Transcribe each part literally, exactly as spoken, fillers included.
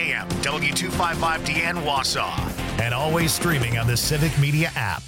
A M, W two fifty-five D N Wausau. And always streaming on the Civic Media app.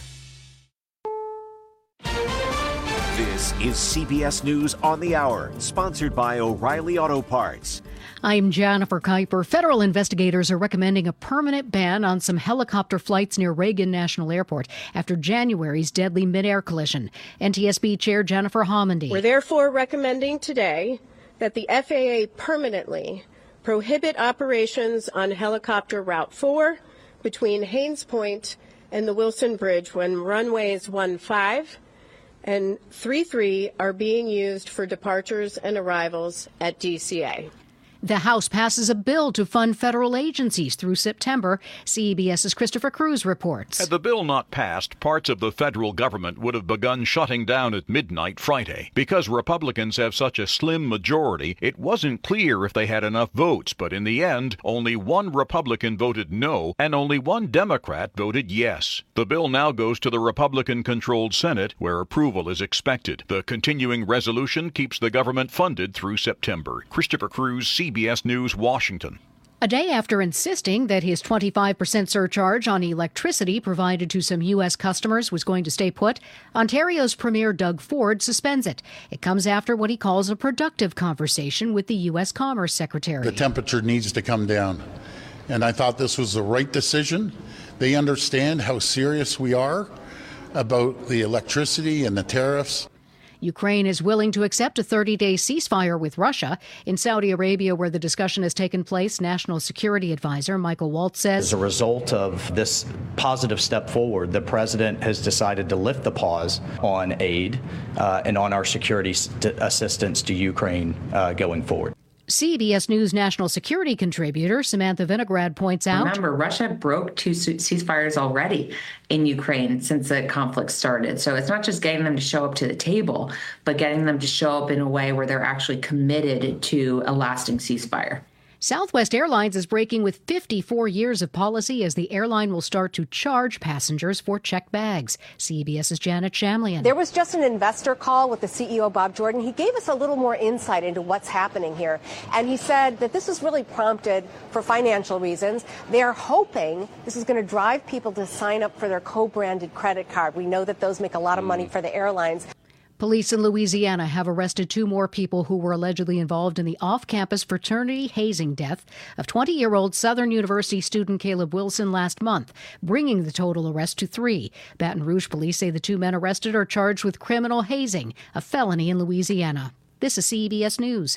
This is C B S News on the Hour, sponsored by O'Reilly Auto Parts. I'm Jennifer Kuiper. Federal investigators are recommending a permanent ban on some helicopter flights near Reagan National Airport after January's deadly mid-air collision. N T S B Chair Jennifer Homendy. We're therefore recommending today that the F A A permanently prohibit operations on helicopter Route four between Haynes Point and the Wilson Bridge when runways one five and three three are being used for departures and arrivals at D C A. The House passes a bill to fund federal agencies through September. CBS's Christopher Cruz reports. Had the bill not passed, parts of the federal government would have begun shutting down at midnight Friday. Because Republicans have such a slim majority, it wasn't clear if they had enough votes. But in the end, only one Republican voted no, and only one Democrat voted yes. The bill now goes to the Republican-controlled Senate, where approval is expected. The continuing resolution keeps the government funded through September. Christopher Cruz, C B S News, Washington. A day after insisting that his twenty-five percent surcharge on electricity provided to some U S customers was going to stay put, Ontario's Premier Doug Ford suspends it. It comes after what he calls a productive conversation with the U S Commerce Secretary. The temperature needs to come down, and I thought this was the right decision. They understand how serious we are about the electricity and the tariffs. Ukraine is willing to accept a thirty-day ceasefire with Russia. In Saudi Arabia, where the discussion has taken place, National Security Advisor Michael Waltz says, as a result of this positive step forward, the president has decided to lift the pause on aid uh, and on our security st- assistance to Ukraine uh, going forward. C B S News national security contributor Samantha Vinograd points out. Remember, Russia broke two ceasefires already in Ukraine since the conflict started. So it's not just getting them to show up to the table, but getting them to show up in a way where they're actually committed to a lasting ceasefire. Southwest Airlines is breaking with fifty-four years of policy as the airline will start to charge passengers for checked bags. CBS's Janet Shamlian. There was just an investor call with the C E O, Bob Jordan. He gave us a little more insight into what's happening here. And he said that this is really prompted for financial reasons. They're hoping this is going to drive people to sign up for their co-branded credit card. We know that those make a lot of money for the airlines. Police in Louisiana have arrested two more people who were allegedly involved in the off-campus fraternity hazing death of twenty-year-old Southern University student Caleb Wilson last month, bringing the total arrest to three. Baton Rouge police say the two men arrested are charged with criminal hazing, a felony in Louisiana. This is C B S News.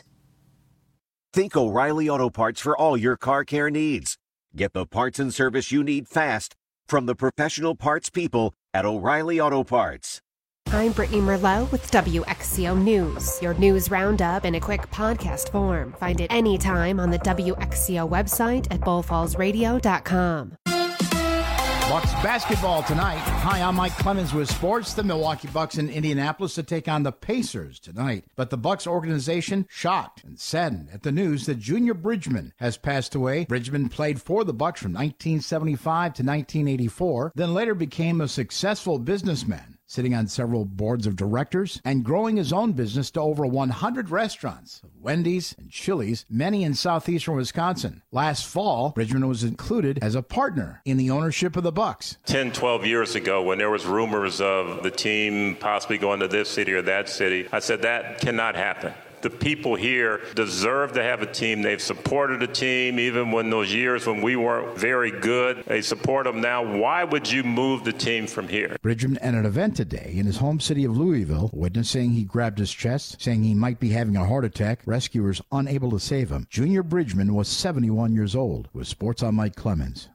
Think O'Reilly Auto Parts for all your car care needs. Get the parts and service you need fast from the professional parts people at O'Reilly Auto Parts. I'm Brittany Merlot with W X C O News, your news roundup in a quick podcast form. Find it anytime on the W X C O website at bull falls radio dot com. Bucks basketball tonight. Hi, I'm Mike Clemens with sports. The Milwaukee Bucks in Indianapolis to take on the Pacers tonight. But the Bucks organization shocked and saddened at the news that Junior Bridgman has passed away. Bridgman played for the Bucks from nineteen seventy-five to nineteen eighty-four, then later became a successful businessman, sitting on several boards of directors and growing his own business to over one hundred restaurants, Wendy's and Chili's, many in southeastern Wisconsin. Last fall, Bridgman was included as a partner in the ownership of the Bucks. ten, twelve years ago, when there was rumors of the team possibly going to this city or that city, I said that cannot happen. The people here deserve to have a team. They've supported a team even when those years when we weren't very good. They support them now. Why would you move the team from here? Bridgman at an event today in his home city of Louisville, witness saying he grabbed his chest, saying he might be having a heart attack. Rescuers unable to save him. Junior Bridgman was seventy-one years old. With Sports, I'm Mike Clemens.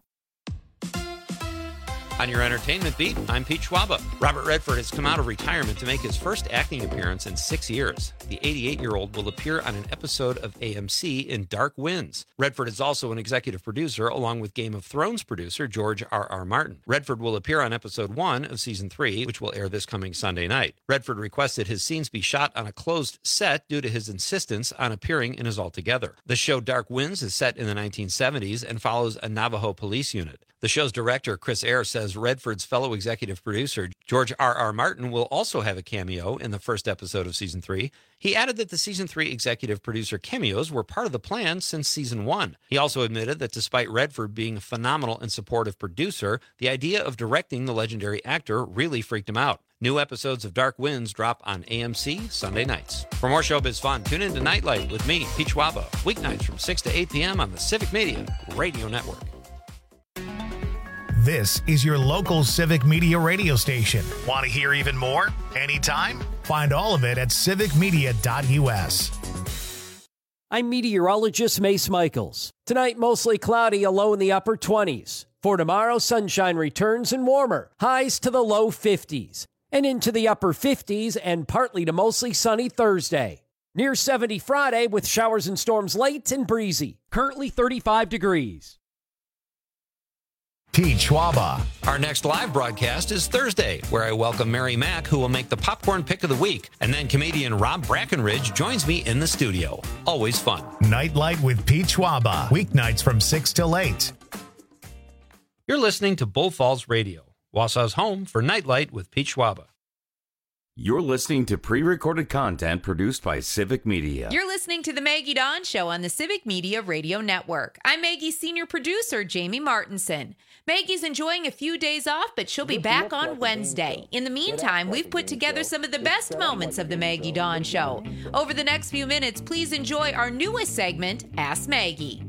On your entertainment beat, I'm Pete Schwaba. Robert Redford has come out of retirement to make his first acting appearance in six years. The eighty-eight-year-old will appear on an episode of A M C in Dark Winds. Redford is also an executive producer, along with Game of Thrones producer George R R. Martin. Redford will appear on episode one of season three, which will air this coming Sunday night. Redford requested his scenes be shot on a closed set due to his insistence on appearing in his Altogether. The show Dark Winds is set in the nineteen seventies and follows a Navajo police unit. The show's director, Chris Eyre, says Redford's fellow executive producer, George R R. Martin, will also have a cameo in the first episode of season three. He added that the season three executive producer cameos were part of the plan since season one. He also admitted that despite Redford being a phenomenal and supportive producer, the idea of directing the legendary actor really freaked him out. New episodes of Dark Winds drop on A M C Sunday nights. For more showbiz fun, tune in to Nightlight with me, Pete Schwaba, weeknights from six to eight p.m. on the Civic Media Radio Network. This is your local Civic Media radio station. Want to hear even more? Anytime? Find all of it at civic media dot u s. I'm meteorologist Mace Michaels. Tonight, mostly cloudy, a low in the upper twenties. For tomorrow, sunshine returns and warmer, highs to the low fifties. And into the upper fifties and partly to mostly sunny Thursday. Near seventy Friday with showers and storms late and breezy. Currently thirty-five degrees. Pete Schwaba. Our next live broadcast is Thursday, where I welcome Mary Mack, who will make the popcorn pick of the week. And then comedian Rob Brackenridge joins me in the studio. Always fun. Nightlight with Pete Schwaba. Weeknights from six till eight. You're listening to Bull Falls Radio, Wausau's home for Nightlight with Pete Schwaba. You're listening to pre-recorded content produced by Civic Media. You're listening to The Maggie Dawn Show on the Civic Media Radio Network. I'm Maggie's senior producer, Jamie Martinson. Maggie's enjoying a few days off, but she'll be back on Wednesday. In the meantime, we've put together some of the best moments of The Maggie Dawn Show. Over the next few minutes, please enjoy our newest segment, Ask Maggie.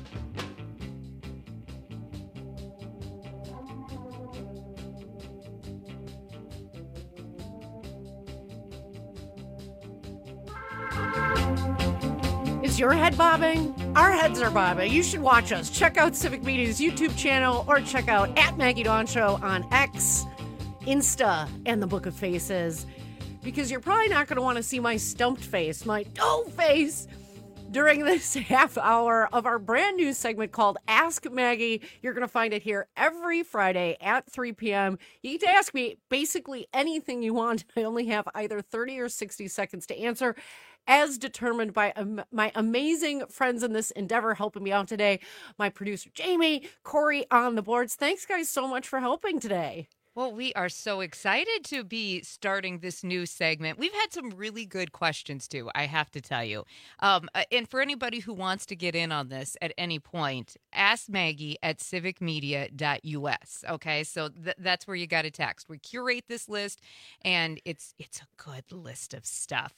Is your head bobbing? Our heads are bobbing. You should watch us. Check out Civic Media's YouTube channel or check out at Maggie Dawn Show on X, Insta, and the Book of Faces. Because you're probably not going to want to see my stumped face, my dough face, during this half hour of our brand new segment called Ask Maggie. You're going to find it here every Friday at three p.m. You get to ask me basically anything you want. I only have either thirty or sixty seconds to answer, as determined by um, my amazing friends in this endeavor helping me out today. My producer, Jamie, Corey on the boards. Thanks, guys, so much for helping today. Well, we are so excited to be starting this new segment. We've had some really good questions, too, I have to tell you. Um, and for anybody who wants to get in on this at any point, ask Maggie at civic media dot u s. Okay, so th- that's where you got to text. We curate this list, and it's it's a good list of stuff.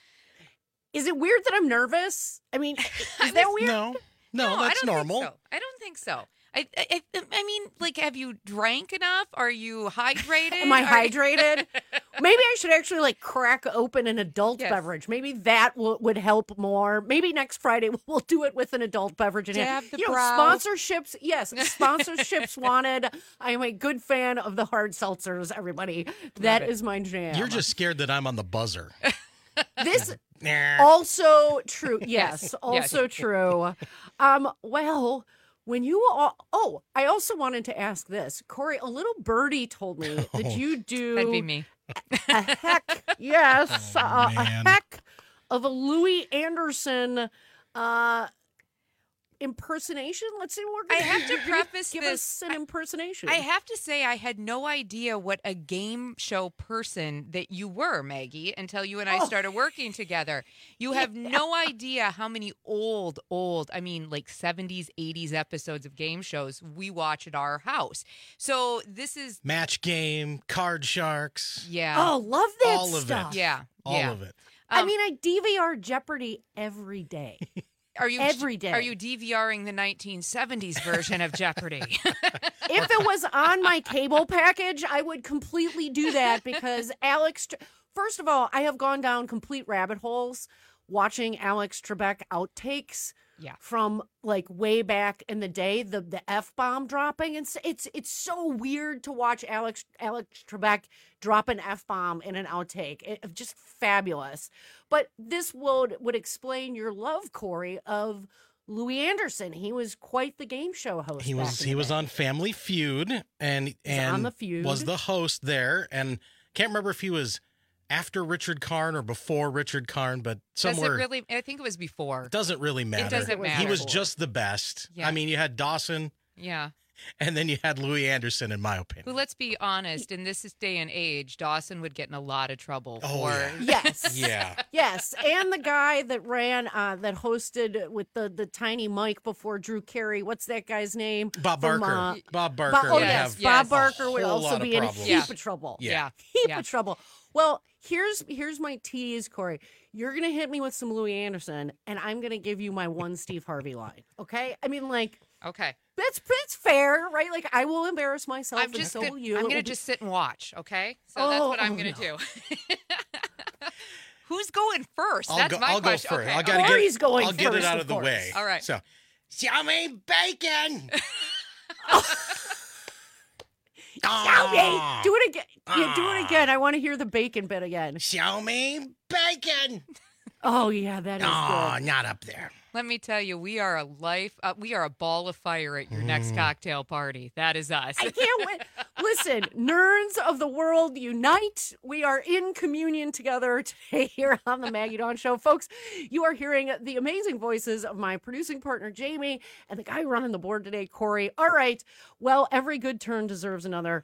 Is it weird that I'm nervous? I mean, is that weird? No, no, no that's I don't normal. Think so. I don't think so. I, I I mean, like, have you drank enough? Are you hydrated? Am I Are hydrated? Maybe I should actually, like, crack open an adult yes. beverage. Maybe that w- would help more. Maybe next Friday we'll do it with an adult beverage. In Dab hand. the You know, brow. sponsorships, yes, sponsorships wanted. I am a good fan of the hard seltzers, everybody. That is my jam. You're just scared that I'm on the buzzer. This also true. Yes, Yes. also Yes. true. Um, well, when you all, oh, I also wanted to ask this, Corey. A little birdie told me that you do That'd be me. a heck, yes, Oh, uh, a man. heck of a Louis Anderson uh, impersonation. Let's see what we're I gonna have to give- preface give this. us an impersonation. I have to say, I had no idea what a game show person that you were, Maggie, until you and I Oh. started working together. You have no idea how many old, old, I mean, like seventies, eighties episodes of game shows we watch at our house. So this is, Match Game, Card Sharks, yeah. Oh, love that all of stuff. it. Yeah. All yeah. of it. I Um, mean, I D V R Jeopardy every day. Are you every day. Are you DVRing the nineteen seventies version of Jeopardy? If it was on my cable package, I would completely do that because Alex, first of all, I have gone down complete rabbit holes watching Alex Trebek outtakes Yeah. from like way back in the day, the the F-bomb dropping. And it's it's so weird to watch Alex Alex Trebek drop an F-bomb in an outtake. It, just fabulous. But this would would explain your love, Corey, of Louis Anderson. He was quite the game show host. He back was in he the was day. on Family Feud and and on The Feud. was the host there, and can't remember if he was after Richard Karn or before Richard Karn, but somewhere Does it really? I think it was before. doesn't really matter. doesn't He matter. was just the best. Yeah. I mean, you had Dawson, Yeah. And then you had Louis Anderson, in my opinion. Who, let's be honest, in this day and age, Dawson would get in a lot of trouble Oh, for. yeah. Yes. Yeah. Yes. And the guy that ran, uh, that hosted with the, the tiny mic before Drew Carey. What's that guy's name? Bob From, Barker. uh, Bob Bo- Barker. oh, would yes. have Bob a Barker would whole also lot be of in a problems. heap Yeah. of trouble. Yeah. Yeah. Heap Yeah. of trouble. Well, here's here's my tease, Corey. You're going to hit me with some Louis Anderson, and I'm going to give you my one Steve Harvey line. Okay? I mean, like, Okay. that's, that's fair, right? Like, I will embarrass myself, I'm and just so gonna, will you. I'm It going will to be- just sit and watch, okay? So that's Oh, what I'm oh, going to no. do. Who's going first? I'll That's go, my I'll question. go first. Okay. I gotta Corey's get, going I'll get it first, out of of the course. way. All right. So, show me bacon. Show me. Do it again. Yeah, do it again. I want to hear the bacon bit again. Show me bacon. Oh, yeah, that is Oh, good. not up there. Let me tell you, we are a life. Uh, we are a ball of fire at your next cocktail party. That is us. I can't wait. Listen, nerds of the world unite. We are in communion together today here on the Maggie Dawn Show. Folks, you are hearing the amazing voices of my producing partner, Jamie, and the guy running the board today, Corey. All right. Well, every good turn deserves another.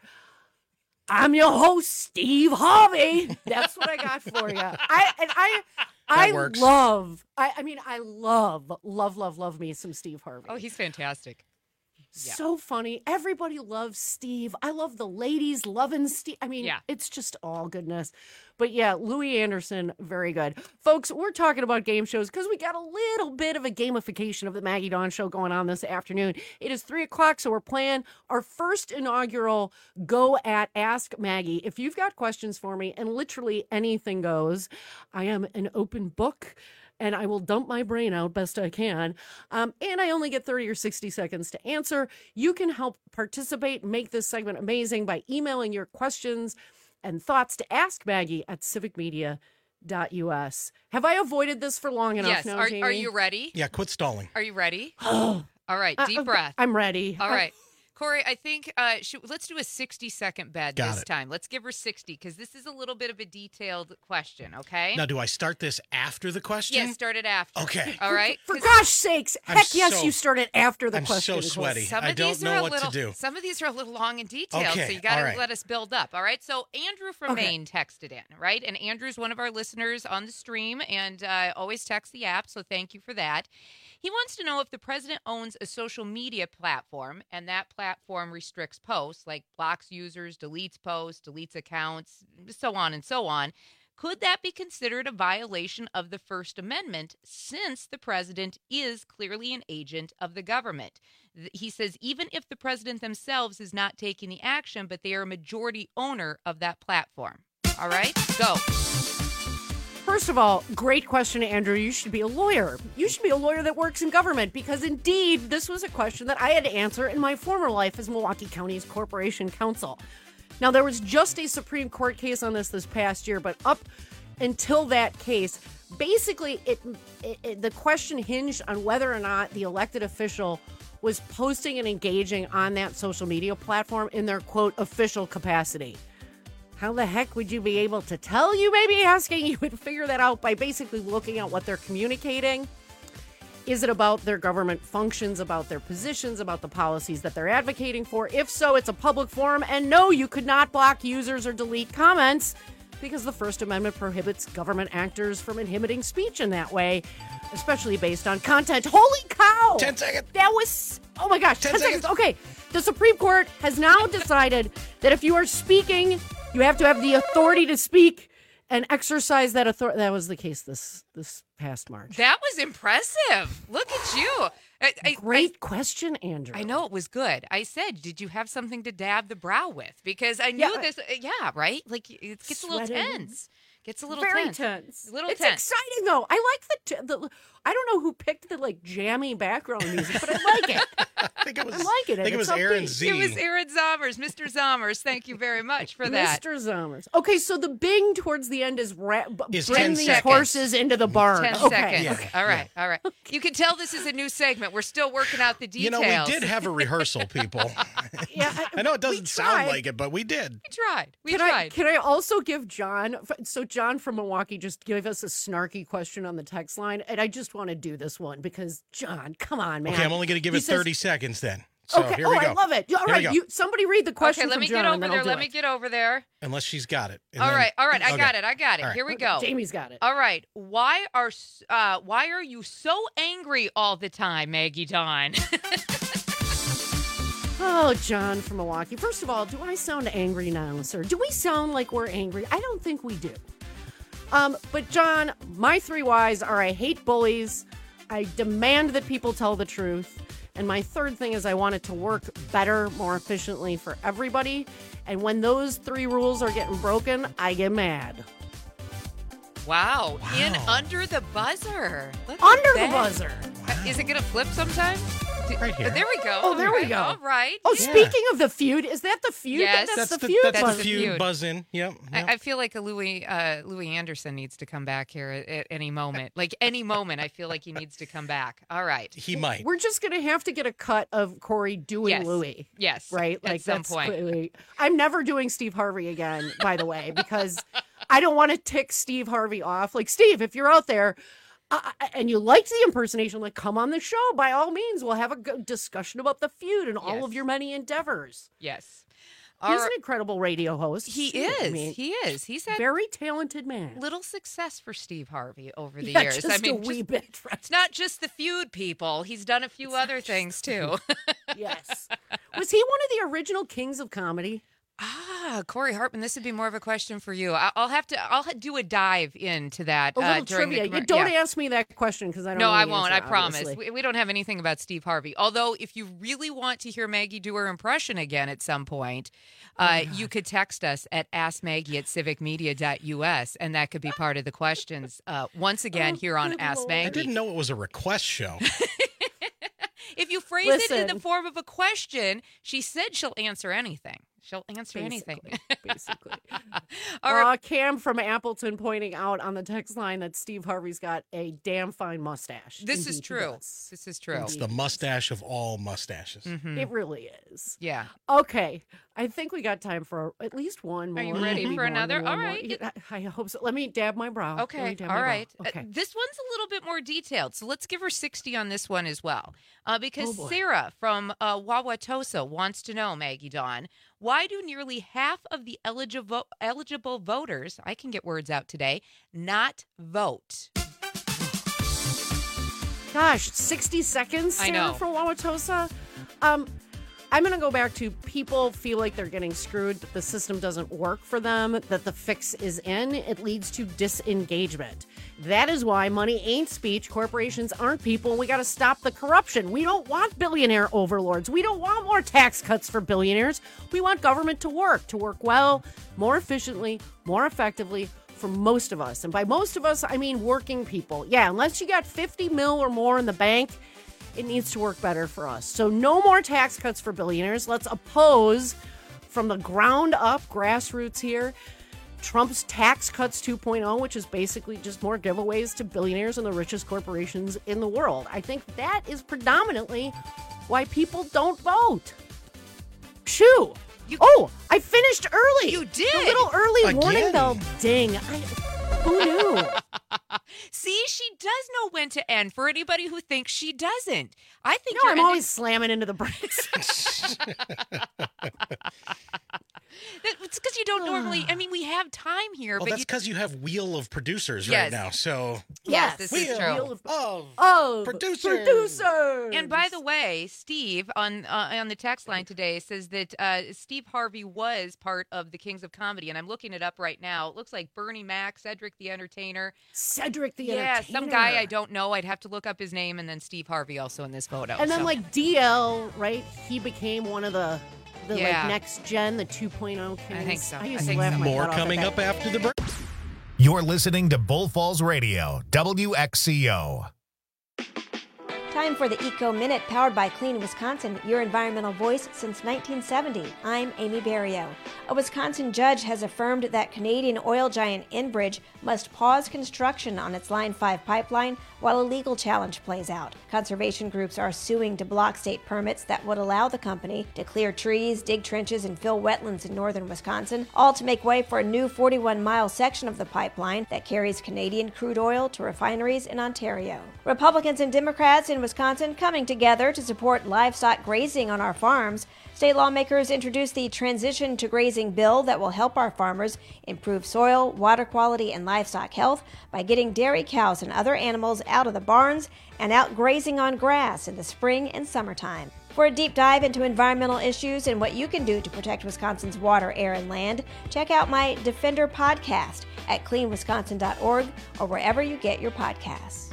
I'm your host, Steve Harvey. That's what I got for you. I and I I works. love I, I mean I love love love love me some Steve Harvey. Oh, he's fantastic. Yeah. So funny. Everybody loves Steve. I love the ladies loving Steve. I mean, Yeah. it's just all goodness. But yeah, Louis Anderson, very good. Folks, we're talking about game shows because we got a little bit of a gamification of the Maggie Dawn Show going on this afternoon. It is three o'clock, so we're playing our first inaugural Go at Ask Maggie. If you've got questions for me, and literally anything goes, I am an open book. And I will dump my brain out best I can. Um, and I only get thirty or sixty seconds to answer. You can help participate, make this segment amazing by emailing your questions and thoughts to Ask Maggie at civic media dot u s. Have I avoided this for long enough Yes. now, Are, Jamie? are you ready? Yeah, quit stalling. Are you ready? Oh, All right. Uh, Deep uh, breath. I'm ready. All Uh, right. Corey, I think uh, should, let's do a sixty second bed Got this it. time. Let's give her sixty because this is a little bit of a detailed question, okay? Now, do I start this after the question? Yes, start it after. Okay. All right? For 'Cause gosh sakes, I'm heck yes, so- you started after the I'm question. so sweaty. Some I of don't these know are a what little, to do. Some of these are a little long and detailed, Okay, so you got to all right. let us build up. All right. So Andrew from Okay. Maine texted in, right? And Andrew's one of our listeners on the stream and uh, always texts the app, so thank you for that. He wants to know if the president owns a social media platform and that platform restricts posts, like blocks users, deletes posts, deletes accounts, so on and so on. Could that be considered a violation of the First Amendment since the president is clearly an agent of the government? Th- He says even if the president themselves is not taking the action, but they are a majority owner of that platform. All right, go. First of all, great question, Andrew. You should be a lawyer. You should be a lawyer that works in government because, indeed, this was a question that I had to answer in my former life as Milwaukee County's Corporation Counsel. Now, there was just a Supreme Court case on this this past year, but up until that case, basically, it, it, it the question hinged on whether or not the elected official was posting and engaging on that social media platform in their, quote, official capacity. How the heck would you be able to tell? You may be asking. You would figure that out by basically looking at what they're communicating. Is it about their government functions, about their positions, about the policies that they're advocating for? If so, it's a public forum. And no, you could not block users or delete comments because the First Amendment prohibits government actors from inhibiting speech in that way, especially based on content. Holy cow! Ten seconds. That was, oh my gosh, Ten ten, seconds. seconds. Okay, the Supreme Court has now decided that if you are speaking, you have to have the authority to speak and exercise that authority. That was the case this this past March. That was impressive. Look at you. I, I, Great question, Andrew. I know it was good. I said, did you have something to dab the brow with? Because I knew Yeah, I- this. Yeah, right? Like it gets a little Sweating. tense. Gets a little Very tense. tense. A little it's tense. exciting though. I like the, t- the. I don't know who picked the like jammy background music, but I like it. I think it was, I like it. I think it It's was Aaron upbeat. Z. It was Aaron Zommers, Mister Zommers. Thank you very much for that. Mister Zommers. Okay, so the bing towards the end is, ra- b- Is bring ten these seconds. horses into the barn. Ten okay. seconds. Yeah, okay. All right. All right. You can tell this is a new segment. We're still working out the You details. know, we did have a rehearsal, people. Yeah, I know it we doesn't sound tried. like it, but we did. We tried. We Can I tried. can I also give John? So John from Milwaukee just gave us a snarky question on the text line, and I just want to do this one because John, come on, man. Okay, I'm only going to give He it says- thirty seconds then. So okay. here we oh, go. I love it. All Here we right, go. you somebody read the question. Okay, let from me John, get over and then there. I'll do Let it. me get over there. Unless she's got it. And All then- right, all right, I Okay. got it. I got it. All right. Here we go. Jamie's got it. All right. Why are uh why are you so angry all the time, Maggie Dawn? Oh, John from Milwaukee. First of all, do I sound angry now, sir? Do we sound like we're angry? I don't think we do. Um, but John, my three whys are I hate bullies, I demand that people tell the truth, and my third thing is I want it to work better, more efficiently for everybody. And when those three rules are getting broken, I get mad. Wow. Wow. In under the buzzer. Look Under at the that. buzzer. Uh, Is it going to flip sometime? Do- Right here. There we go. Oh, there we Okay. go. All right. Oh, Yeah. speaking of the feud, is that the feud? Yes. that's, That's the, the, feud. that's buzzer. the feud, feud. buzz in. Yep. yep. I, I feel like a Louis uh, Louis Anderson needs to come back here at, at any moment. Like any moment, I feel like he needs to come back. All right. He might. We're just gonna have to get a cut of Corey doing Yes. Louis. Yes. Right? At Like some that's point. clearly- I'm never doing Steve Harvey again, by the way, because I don't want to tick Steve Harvey off. Like, Steve, if you're out there uh, and you liked the impersonation, like, come on the show. By all means, we'll have a good discussion about the feud and all Yes. of your many endeavors. Yes. He's All an right. incredible radio host. He too. I is. mean, He is. He's had very talented man. little success for Steve Harvey over the Yeah, years. just I mean, a wee just- bit. Right? it's not just the feud, people. He's done a few other things too. Yes. Was he one of the original kings of comedy? Ah, Corey Hartman, this would be more of a question for you. I- I'll have to. I'll ha- do a dive into that. A little uh, during trivia. The, You don't yeah. ask me that question because I don't No, know I the won't. answer, I promise. obviously. We, we don't have anything about Steve Harvey. Although, if you really want to hear Maggie do her impression again at some point, uh, Oh, you could text us at ask maggie at civic media dot u s, and that could be part of the questions uh, once again Oh, here on good Ask Lord. Maggie. I didn't know it was a request show. If you phrase it in the Listen. form of a question, she said she'll answer anything. She'll answer anything. Basically. All right. Uh, Cam from Appleton pointing out on the text line that Steve Harvey's got a damn fine mustache. This is Indeed, he true. does. This is true. It's the mustache of all mustaches. Mhm. It really is. Yeah. Okay. I think we got time for at least one more. Are you ready maybe for more than another? one All more. right. Yeah, I I hope so. Let me dab my brow. Let me Okay. dab All my brow. right. Uh, Okay. this one's a little bit more detailed, so let's give her sixty on this one as well. Uh, because Oh, boy. Sarah from uh, Wauwatosa wants to know, Maggie Dawn, why do nearly half of the eligible eligible voters, I can get words out today, not vote? Gosh, sixty seconds, I Sarah know. from Wauwatosa. Um, I'm going to go back to people feel like they're getting screwed, that the system doesn't work for them, that the fix is in. It leads to disengagement. That is why money ain't speech. Corporations aren't people. We got to stop the corruption. We don't want billionaire overlords. We don't want more tax cuts for billionaires. We want government to work, to work well, more efficiently, more effectively for most of us. And by most of us, I mean working people. Yeah, unless you got fifty mil or more in the bank, it needs to work better for us. So no more tax cuts for billionaires. Let's oppose from the ground up, grassroots here, Trump's Tax Cuts two point oh, which is basically just more giveaways to billionaires and the richest corporations in the world. I think that is predominantly why people don't vote. Shoo! You- oh, I finished early. You did. The little early warning Again. bell ding. I, who knew? See, she does know when to end for anybody who thinks she doesn't. I think No, you're I'm ending- always slamming into the brakes. It's because you don't normally. I mean, we have time here, Well, but that's you, because you have Wheel of Producers Yes. right now. So yes, this Wheel is true. Wheel of- of Oh, Producers. producers. And by the way, Steve on uh, on the text line today says that uh, Steve Harvey was part of the Kings of Comedy, and I'm looking it up right now. It looks like Bernie Mac, Cedric the Entertainer. Cedric the Yeah, Entertainer. some guy I don't know. I'd have to look up his name, and then Steve Harvey also in this photo. And then so. like D L, right? He became one of the the Yeah. like next gen, the two point oh kings. I think so. I used I to think laugh so. my more butt off at coming that. up after the break. You're listening to Bull Falls Radio, W X C O. Time for the Eco Minute, powered by Clean Wisconsin, your environmental voice since nineteen seventy. I'm Amy Barrio. A Wisconsin judge has affirmed that Canadian oil giant Enbridge must pause construction on its Line five pipeline while a legal challenge plays out. Conservation groups are suing to block state permits that would allow the company to clear trees, dig trenches, and fill wetlands in northern Wisconsin, all to make way for a new forty-one mile section of the pipeline that carries Canadian crude oil to refineries in Ontario. Republicans and Democrats in Wisconsin Wisconsin coming together to support livestock grazing on our farms. State lawmakers introduced the Transition to Grazing bill that will help our farmers improve soil, water quality, and livestock health by getting dairy cows and other animals out of the barns and out grazing on grass in the spring and summertime. For a deep dive into environmental issues and what you can do to protect Wisconsin's water, air, and land, check out my Defender podcast at clean wisconsin dot org or wherever you get your podcasts.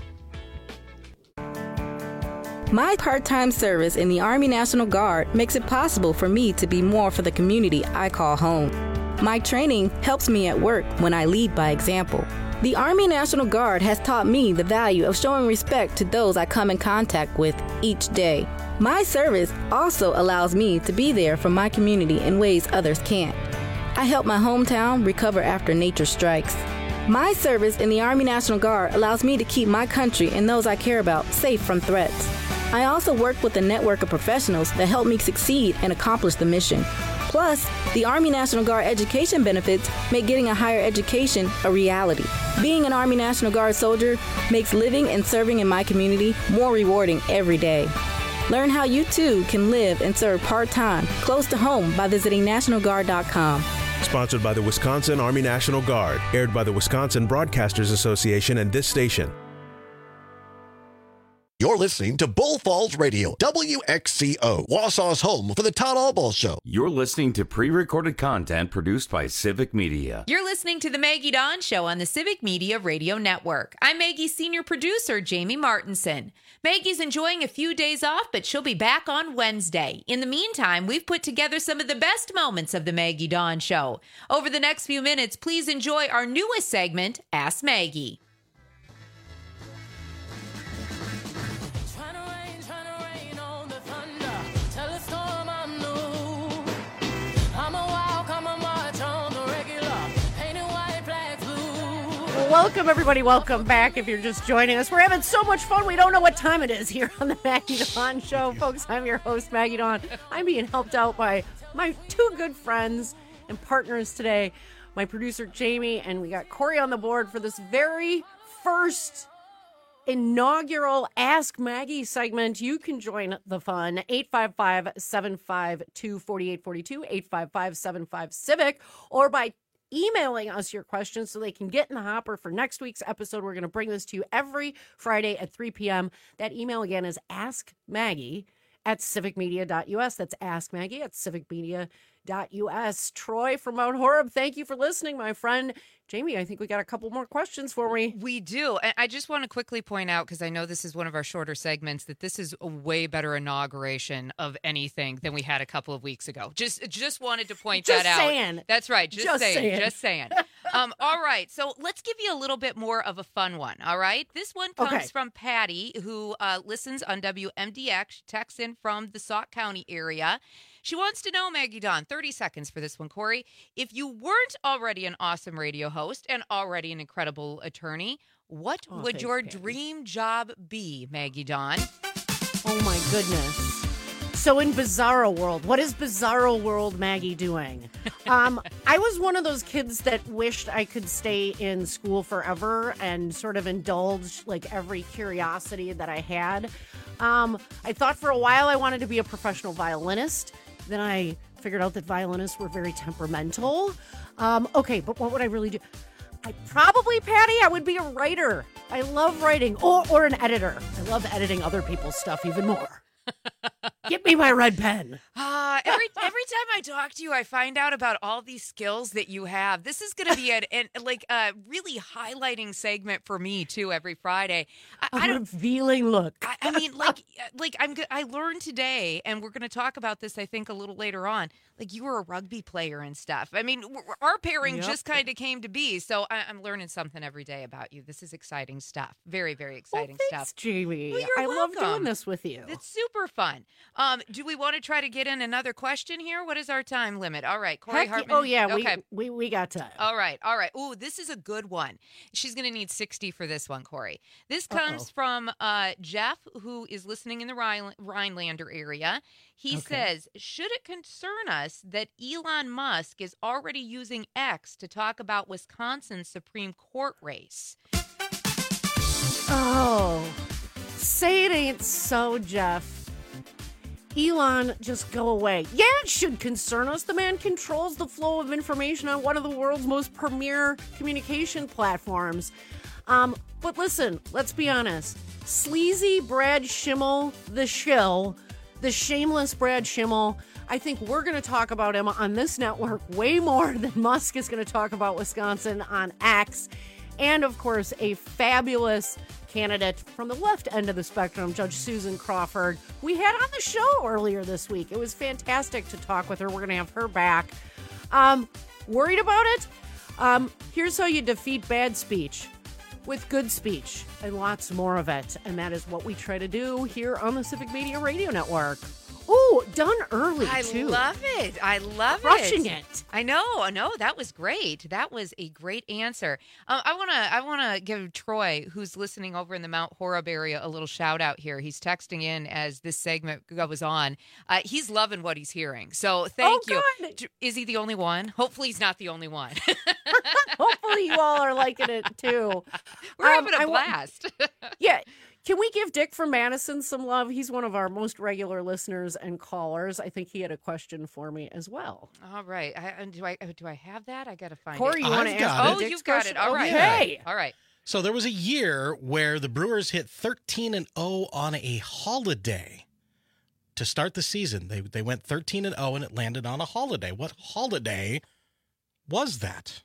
My part-time service in the Army National Guard makes it possible for me to be more for the community I call home. My training helps me at work when I lead by example. The Army National Guard has taught me the value of showing respect to those I come in contact with each day. My service also allows me to be there for my community in ways others can't. I help my hometown recover after nature strikes. My service in the Army National Guard allows me to keep my country and those I care about safe from threats. I also work with a network of professionals that help me succeed and accomplish the mission. Plus, the Army National Guard education benefits make getting a higher education a reality. Being an Army National Guard soldier makes living and serving in my community more rewarding every day. Learn how you too can live and serve part-time close to home by visiting national guard dot com. Sponsored by the Wisconsin Army National Guard, aired by the Wisconsin Broadcasters Association and this station. You're listening to Bull Falls Radio, W X C O, Wausau's home for the Todd Albaugh Show. You're listening to pre-recorded content produced by Civic Media. You're listening to The Maggie Dawn Show on the Civic Media Radio Network. I'm Maggie's senior producer, Jamie Martinson. Maggie's enjoying a few days off, but she'll be back on Wednesday. In the meantime, we've put together some of the best moments of The Maggie Dawn Show. Over the next few minutes, please enjoy our newest segment, Ask Maggie. Welcome, everybody. Welcome back. If you're just joining us, we're having so much fun. We don't know what time it is here on the Maggie Dawn Show. Folks, I'm your host, Maggie Dawn. I'm being helped out by my two good friends and partners today, my producer, Jamie, and we got Corey on the board for this very first inaugural Ask Maggie segment. You can join the fun. eight five five, seven five two, four eight four two, eight five five, seven five, CIVIC, or by emailing us your questions so they can get in the hopper for next week's episode. We're going to bring this to you every Friday at three p.m. That email again is askmaggie at civic media dot u s. That's askmaggie at civic media dot u s. Troy from Mount Horeb, thank you for listening, my friend. Jamie, I think we got a couple more questions for me. We do. And I just want to quickly point out, because I know this is one of our shorter segments, that this is a way better inauguration of anything than we had a couple of weeks ago. Just just wanted to point just that saying. out. That's right. Just, just saying, saying. Just saying. um, all right. So let's give you a little bit more of a fun one. All right. This one comes okay. from Patty, who uh, listens on W M D X. She texts in from the Sauk County area. She wants to know, Maggie Dawn, thirty seconds for this one, Corey. If you weren't already an awesome radio host and already an incredible attorney, what oh, would thanks, your Patty. dream job be, Maggie Dawn? Oh, my goodness. So in Bizarro World, what is Bizarro World Maggie doing? Um, I was one of those kids that wished I could stay in school forever and sort of indulge like every curiosity that I had. Um, I thought for a while I wanted to be a professional violinist. Then I figured out that violinists were very temperamental. Um, okay, but what would I really do? I probably, Patty, I would be a writer. I love writing. Or, or an editor. I love editing other people's stuff even more. Get me my red pen. Uh, every every time I talk to you, I find out about all these skills that you have. This is going to be an, an like a really highlighting segment for me too. Every Friday, I, a I don't, revealing look. I, I mean, like like I'm I learned today, and we're going to talk about this. I think a little later on. Like you were a rugby player and stuff. I mean, our pairing yep. just kind of came to be. So I, I'm learning something every day about you. This is exciting stuff. Very very exciting well, thanks, stuff, Jamie. Well, I welcome. love doing this with you. It's super fun. Um, do we want to try to get in another question here? What is our time limit? All right, Corey Heck, Hartman. Oh, yeah, okay. we, we we got time. All right, all right. Ooh, this is a good one. She's going to need sixty for this one, Corey. This comes Uh-oh. from uh, Jeff, who is listening in the Rhine- Rhinelander area. He okay. says, should it concern us that Elon Musk is already using X to talk about Wisconsin's Supreme Court race? Oh, Say it ain't so, Jeff. Elon, just go away. Yeah, it should concern us. The man controls the flow of information on one of the world's most premier communication platforms. Um, but listen, let's be honest. Sleazy Brad Schimmel, the shill, the shameless Brad Schimmel, I think we're going to talk about him on this network way more than Musk is going to talk about Wisconsin on X. And, of course, a fabulous candidate from the left end of the spectrum, Judge Susan Crawford, we had on the show earlier this week. It was fantastic to talk with her. We're going to have her back. Um, worried about it? Um, here's how you defeat bad speech. With good speech and lots more of it. And that is what we try to do here on the Civic Media Radio Network. Ooh, done early, I too. love it. I love Crushing it. it. I know. No, that was great. That was a great answer. Um, I want to I want to give Troy, who's listening over in the Mount Horeb area, a little shout out here. He's texting in as this segment goes on. Uh, he's loving what he's hearing. So thank oh, you. God. Is he the only one? Hopefully he's not the only one. Hopefully you all are liking it, too. We're Um, having a I wa- blast. Yeah. Can we give Dick from Madison some love? He's one of our most regular listeners and callers. I think he had a question for me as well. All right. I, and do I do I have that? I got to find Corey, it. you want to I've ask got me Oh, Dick's you've got question? it. All right. Okay. All right. So there was a year where the Brewers hit thirteen and oh on a holiday to start the season. They they went thirteen and oh and it landed on a holiday. What holiday was that?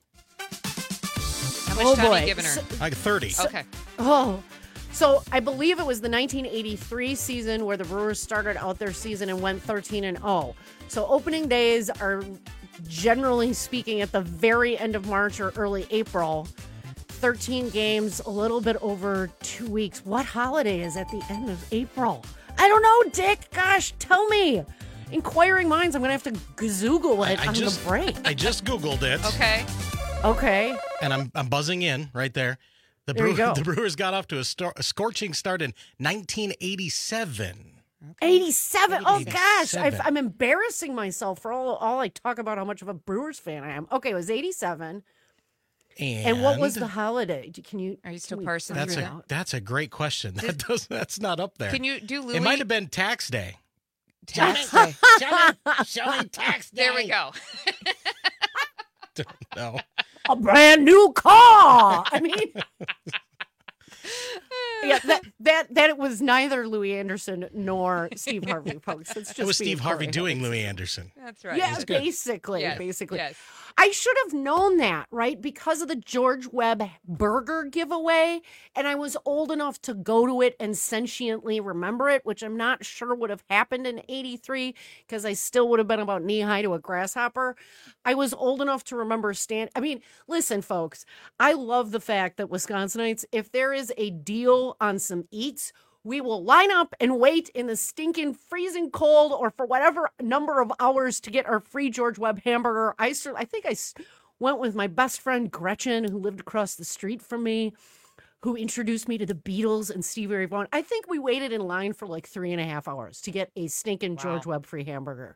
How much Oh, time boy. are you giving her? So- Like thirty. Okay. Oh, so I believe it was the nineteen eighty-three season where the Brewers started out their season and went thirteen and oh. So opening days are generally speaking at the very end of March or early April. thirteen games, a little bit over two weeks. What holiday is at the end of April? I don't know, Dick. Gosh, tell me. Inquiring minds, I'm going to have to Google it I, I on just, the break. I just Googled it. Okay. Okay. And I'm I'm buzzing in right there. The, There you Brew- go. the Brewers got off to a, star- a scorching start in nineteen eighty-seven. eighty-seven. Oh, gosh. I've, eighty-seven. I'm embarrassing myself for all, all I talk about how much of a Brewers fan I am. Okay, it was eighty-seven. And, And what was the holiday? Do- Can you? Are you still can we parsing figure That's it a out? that's a great question. That does that's not up there. Can you do Louis? It might have been tax day. Tax day. Show me tax day. There we go. Don't know. A brand new car. I mean, yeah, that that that it was neither Louis Anderson nor Steve Harvey, folks. It's just It was me Steve and Harvey Corey doing Hicks. Louis Anderson. That's right. Yeah, That's good. basically, Yes, basically. yes. I should have known that, right? Because of the George Webb burger giveaway. And I was old enough to go to it and sentiently remember it, which I'm not sure would have happened in eighty-three because I still would have been about knee high to a grasshopper. I was old enough to remember stand. I mean, listen, folks, I love the fact that Wisconsinites, if there is a deal on some eats, we will line up and wait in the stinking freezing cold or for whatever number of hours to get our free George Webb hamburger. I, cer- I think I s- went with my best friend Gretchen, who lived across the street from me, who introduced me to the Beatles and Stevie Ray Vaughan. I think we waited in line for like three and a half hours to get a stinking Wow. George Webb free hamburger.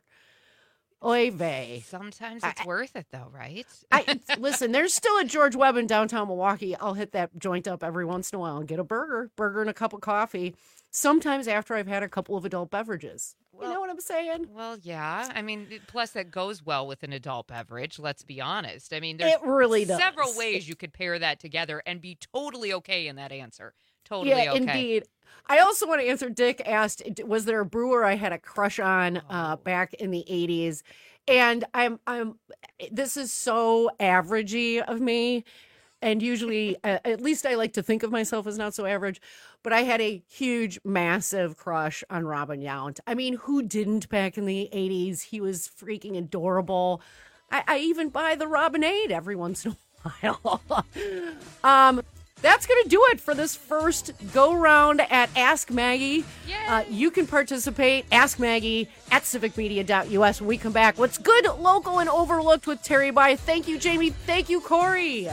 Oy vey. Sometimes it's I- worth it, though, right? I listen, there's still a George Webb in downtown Milwaukee. I'll hit that joint up every once in a while and get a burger, burger and a cup of coffee. Sometimes after I've had a couple of adult beverages. Well, you know what I'm saying? Well, yeah. I mean, plus that goes well with an adult beverage. Let's be honest. I mean, there's It really does. several ways you could pair that together and be totally okay in that answer. Totally Yeah, okay. indeed. I also want to answer. Dick asked, was there a brewer I had a crush on uh, back in the eighties? And I'm, I'm. This is so averagey of me, and usually, uh, at least I like to think of myself as not so average. But I had a huge, massive crush on Robin Yount. I mean, who didn't back in the eighties? He was freaking adorable. I, I even buy the Robinade every once in a while. um. That's going to do it for this first go round at Ask Maggie. Uh, you can participate. Ask Maggie at civic media dot u s. When we come back, what's good, local, and overlooked with Terry By. Thank you, Jamie. Thank you, Corey.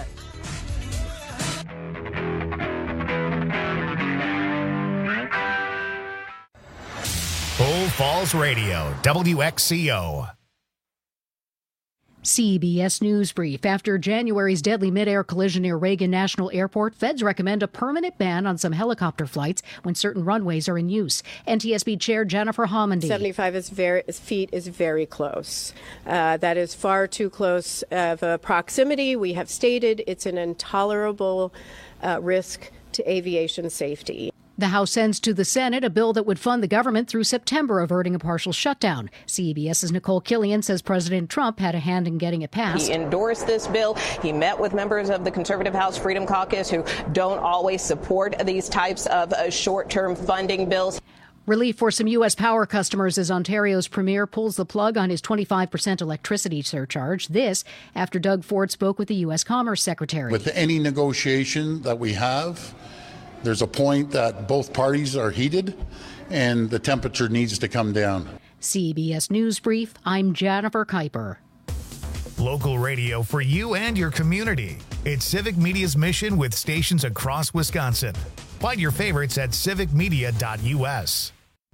Bull Falls Radio, W X C O. C B S News Brief. After January's deadly mid-air collision near Reagan National Airport, feds recommend a permanent ban on some helicopter flights when certain runways are in use. N T S B Chair Jennifer Homendy. seventy-five is very, feet is very close. Uh, that is far too close of a proximity. We have stated it's an intolerable uh, risk to aviation safety. The House sends to the Senate a bill that would fund the government through September, averting a partial shutdown. CBS's Nicole Killian says President Trump had a hand in getting it passed. He endorsed this bill. He met with members of the Conservative House Freedom Caucus who don't always support these types of uh, short-term funding bills. Relief for some U S power customers as Ontario's premier pulls the plug on his twenty-five percent electricity surcharge. This after Doug Ford spoke with the U S Commerce Secretary. With any negotiation that we have, there's a point that both parties are heated and the temperature needs to come down. C B S News Brief, I'm Jennifer Kuiper. Local radio for you and your community. It's Civic Media's mission with stations across Wisconsin. Find your favorites at civic media dot u s.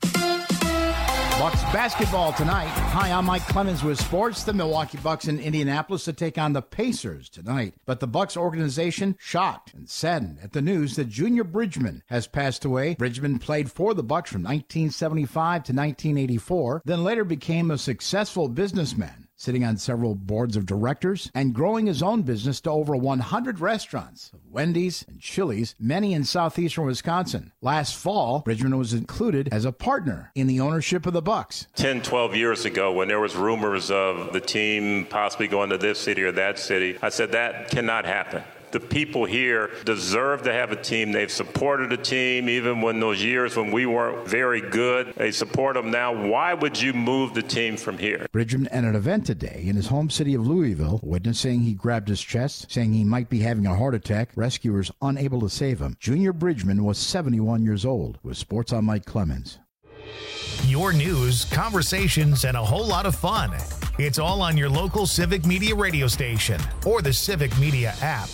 Bucks basketball tonight. Hi, I'm Mike Clemens with sports. The Milwaukee Bucks in Indianapolis to take on the Pacers tonight. But the Bucks organization shocked and saddened at the news that Junior Bridgman has passed away. Bridgman played for the Bucks from nineteen seventy-five to nineteen eighty-four, then later became a successful businessman, sitting on several boards of directors and growing his own business to over one hundred restaurants, Wendy's and Chili's, many in southeastern Wisconsin. Last fall, Bridgman was included as a partner in the ownership of the Bucks. ten, twelve years ago, when there was rumors of the team possibly going to this city or that city, I said that cannot happen. The people here deserve to have a team. They've supported a team even when those years when we weren't very good. They support them now. Why would you move the team from here? Bridgman at an event today in his home city of Louisville, witness saying he grabbed his chest, saying he might be having a heart attack. Rescuers unable to save him. Junior Bridgman was seventy-one years old. With Sports, I'm Mike Clemens. Your news, conversations, and a whole lot of fun. It's all on your local Civic Media radio station or the Civic Media app.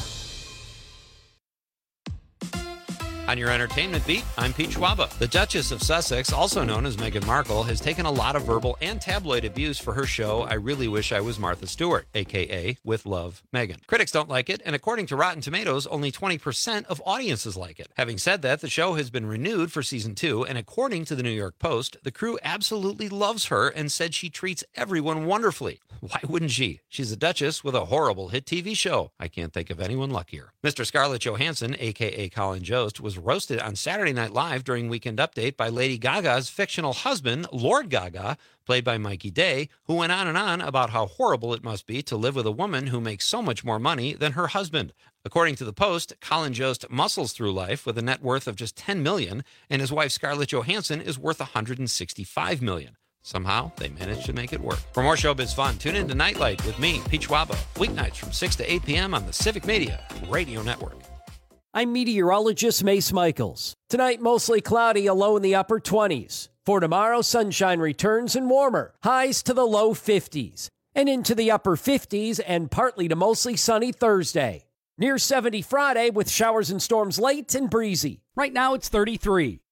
On your entertainment beat, I'm Pete Schwaba. The Duchess of Sussex, also known as Meghan Markle, has taken a lot of verbal and tabloid abuse for her show I Really Wish I Was Martha Stewart, a k a. With Love, Meghan. Critics don't like it, and according to Rotten Tomatoes, only twenty percent of audiences like it. Having said that, the show has been renewed for season two, and according to the New York Post, the crew absolutely loves her and said she treats everyone wonderfully. Why wouldn't she? She's a Duchess with a horrible hit T V show. I can't think of anyone luckier. Mister Scarlett Johansson, a k a. Colin Jost, was roasted on Saturday Night Live during Weekend Update by Lady Gaga's fictional husband, Lord Gaga, played by Mikey Day, who went on and on about how horrible it must be to live with a woman who makes so much more money than her husband. According to the Post, Colin Jost muscles through life with a net worth of just ten million dollars, and his wife Scarlett Johansson is worth one hundred sixty-five million dollars. Somehow, they managed to make it work. For more showbiz fun, tune in to Nightlight with me, Pete Schwaba, weeknights from six to eight p.m. on the Civic Media Radio Network. I'm meteorologist Mace Michaels. Tonight, mostly cloudy, a low in the upper twenties. For tomorrow, sunshine returns and warmer, highs to the low fifties. And into the upper fifties and partly to mostly sunny Thursday. Near seventy Friday with showers and storms late and breezy. Right now, it's thirty-three.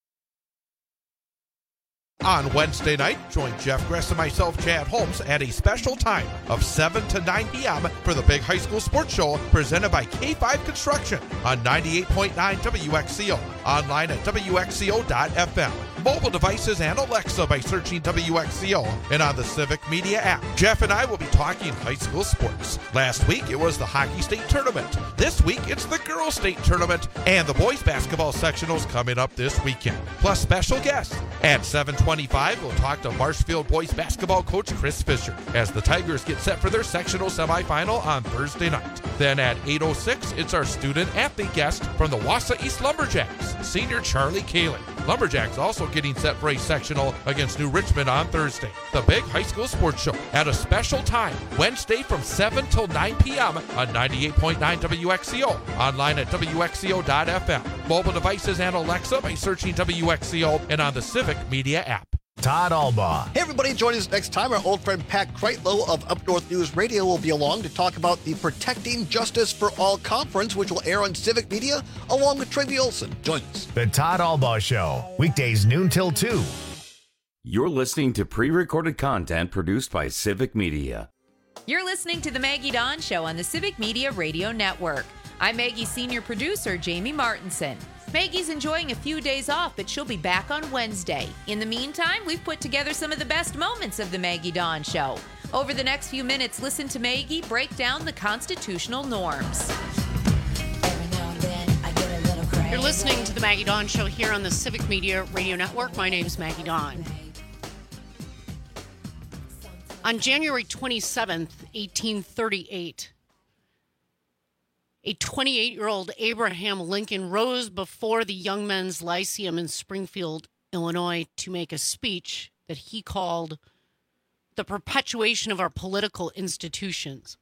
On Wednesday night, join Jeff Gress and myself, Chad Holmes, at a special time of seven to nine p.m. for the Big High School Sports Show presented by K five Construction on ninety-eight point nine W X C O. Online at W X C O dot F M. Mobile devices and Alexa by searching W X C O and on the Civic Media app. Jeff and I will be talking high school sports. Last week, it was the hockey state tournament. This week, it's the girls state tournament and the boys basketball sectionals coming up this weekend. Plus special guests. At seven twenty-five, we'll talk to Marshfield boys basketball coach Chris Fisher as the Tigers get set for their sectional semifinal on Thursday night. Then at eight oh six, it's our student athlete guest from the Wausau East Lumberjacks, senior Charlie Kalin. Lumberjacks also getting set for a sectional against New Richmond on Thursday. The Big High School Sports Show at a special time, Wednesday from seven till nine p.m. on ninety-eight point nine W X C O. Online at W X C O dot F M. Mobile devices and Alexa by searching W X C O and on the Civic Media app. Todd Albaugh. Hey everybody, join us next time. Our old friend Pat Kreitlow of Up North News Radio will be along to talk about the Protecting Justice for All conference, which will air on Civic Media, along with Tracy Olson. Join us. The Todd Albaugh Show, weekdays noon till two. You're listening to pre-recorded content produced by Civic Media. You're listening to The Maggie Dawn Show on the Civic Media Radio Network. I'm Maggie's senior producer, Jamie Martinson. Maggie's enjoying a few days off, but she'll be back on Wednesday. In the meantime, we've put together some of the best moments of The Maggie Dawn Show. Over the next few minutes, listen to Maggie break down the constitutional norms. You're listening to The Maggie Dawn Show here on the Civic Media Radio Network. My name is Maggie Dawn. On January twenty-seventh, eighteen thirty-eight, a twenty-eight-year-old Abraham Lincoln rose before the Young Men's Lyceum in Springfield, Illinois, to make a speech that he called the perpetuation of our political institutions.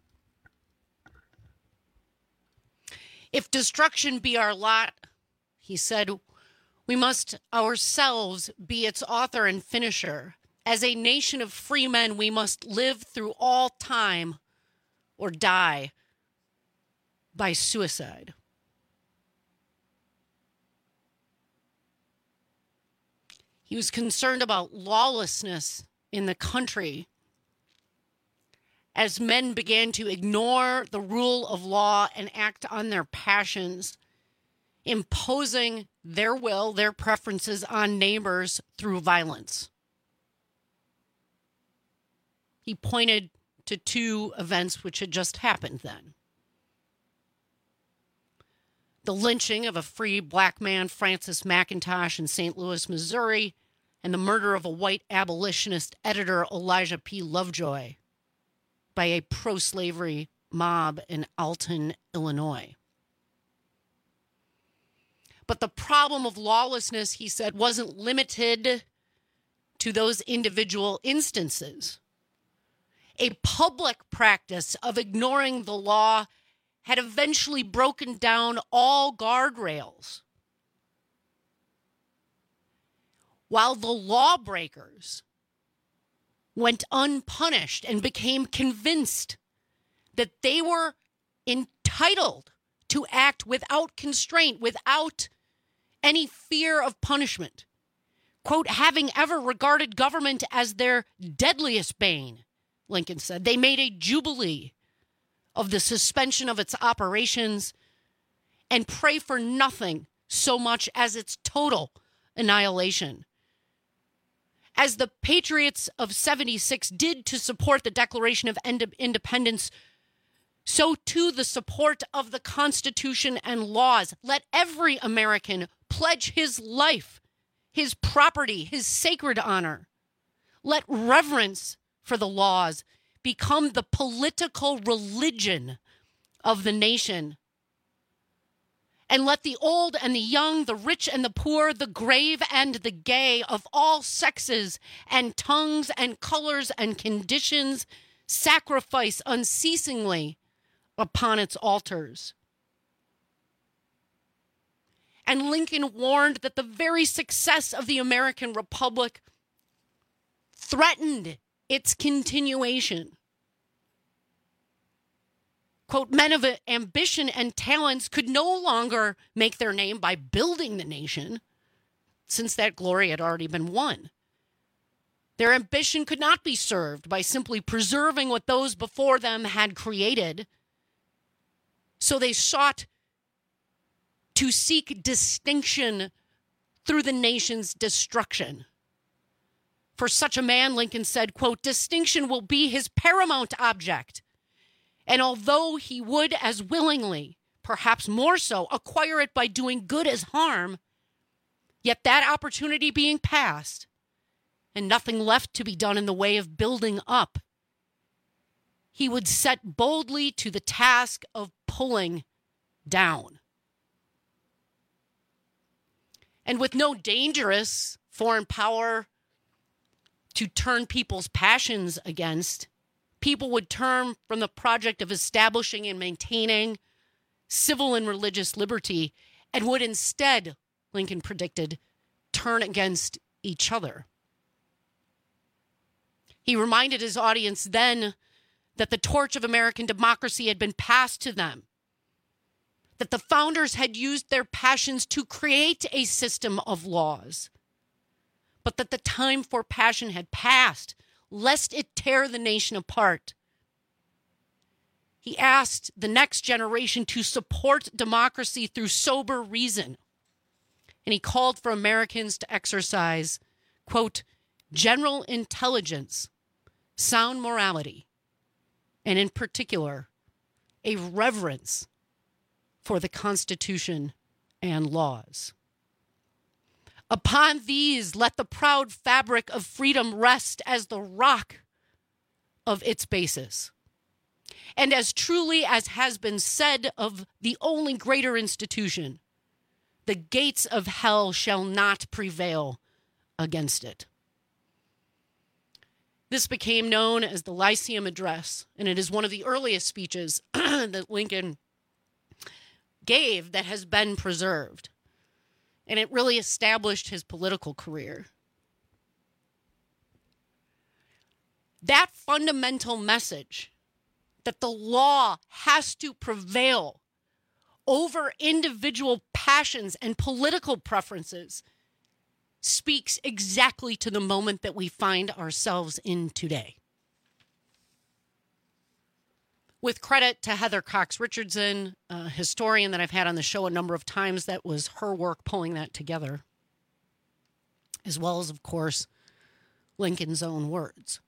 If destruction be our lot, he said, we must ourselves be its author and finisher. As a nation of free men, we must live through all time or die by suicide. He was concerned about lawlessness in the country as men began to ignore the rule of law and act on their passions, imposing their will, their preferences on neighbors through violence. He pointed to two events which had just happened then. The lynching of a free black man, Francis McIntosh, in Saint Louis, Missouri, and the murder of a white abolitionist editor, Elijah P. Lovejoy, by a pro-slavery mob in Alton, Illinois. But the problem of lawlessness, he said, wasn't limited to those individual instances. A public practice of ignoring the law had eventually broken down all guardrails, while the lawbreakers went unpunished and became convinced that they were entitled to act without constraint, without any fear of punishment. Quote, having ever regarded government as their deadliest bane, Lincoln said, they made a jubilee of the suspension of its operations and pray for nothing so much as its total annihilation. As the patriots of seventy-six did to support the Declaration of Independence, so too the support of the Constitution and laws. Let every American pledge his life, his property, his sacred honor. Let reverence for the laws become the political religion of the nation. And let the old and the young, the rich and the poor, the grave and the gay, of all sexes and tongues and colors and conditions, sacrifice unceasingly upon its altars. And Lincoln warned that the very success of the American Republic threatened its continuation. Quote, men of ambition and talents could no longer make their name by building the nation, since that glory had already been won. Their ambition could not be served by simply preserving what those before them had created. So they sought to seek distinction through the nation's destruction. For such a man, Lincoln said, quote, distinction will be his paramount object. And although he would as willingly, perhaps more so, acquire it by doing good as harm, yet that opportunity being past, and nothing left to be done in the way of building up, he would set boldly to the task of pulling down. And with no dangerous foreign power to turn people's passions against, people would turn from the project of establishing and maintaining civil and religious liberty and would instead, Lincoln predicted, turn against each other. He reminded his audience then that the torch of American democracy had been passed to them, that the founders had used their passions to create a system of laws, but that the time for passion had passed, lest it tear the nation apart. He asked the next generation to support democracy through sober reason. And he called for Americans to exercise, quote, general intelligence, sound morality, and in particular, a reverence for the Constitution and laws. Upon these, let the proud fabric of freedom rest as the rock of its basis. And as truly as has been said of the only greater institution, the gates of hell shall not prevail against it. This became known as the Lyceum Address, and it is one of the earliest speeches that Lincoln gave that has been preserved. And it really established his political career. That fundamental message that the law has to prevail over individual passions and political preferences speaks exactly to the moment that we find ourselves in today. With credit to Heather Cox Richardson, a historian that I've had on the show a number of times, that was her work pulling that together, as well as, of course, Lincoln's own words.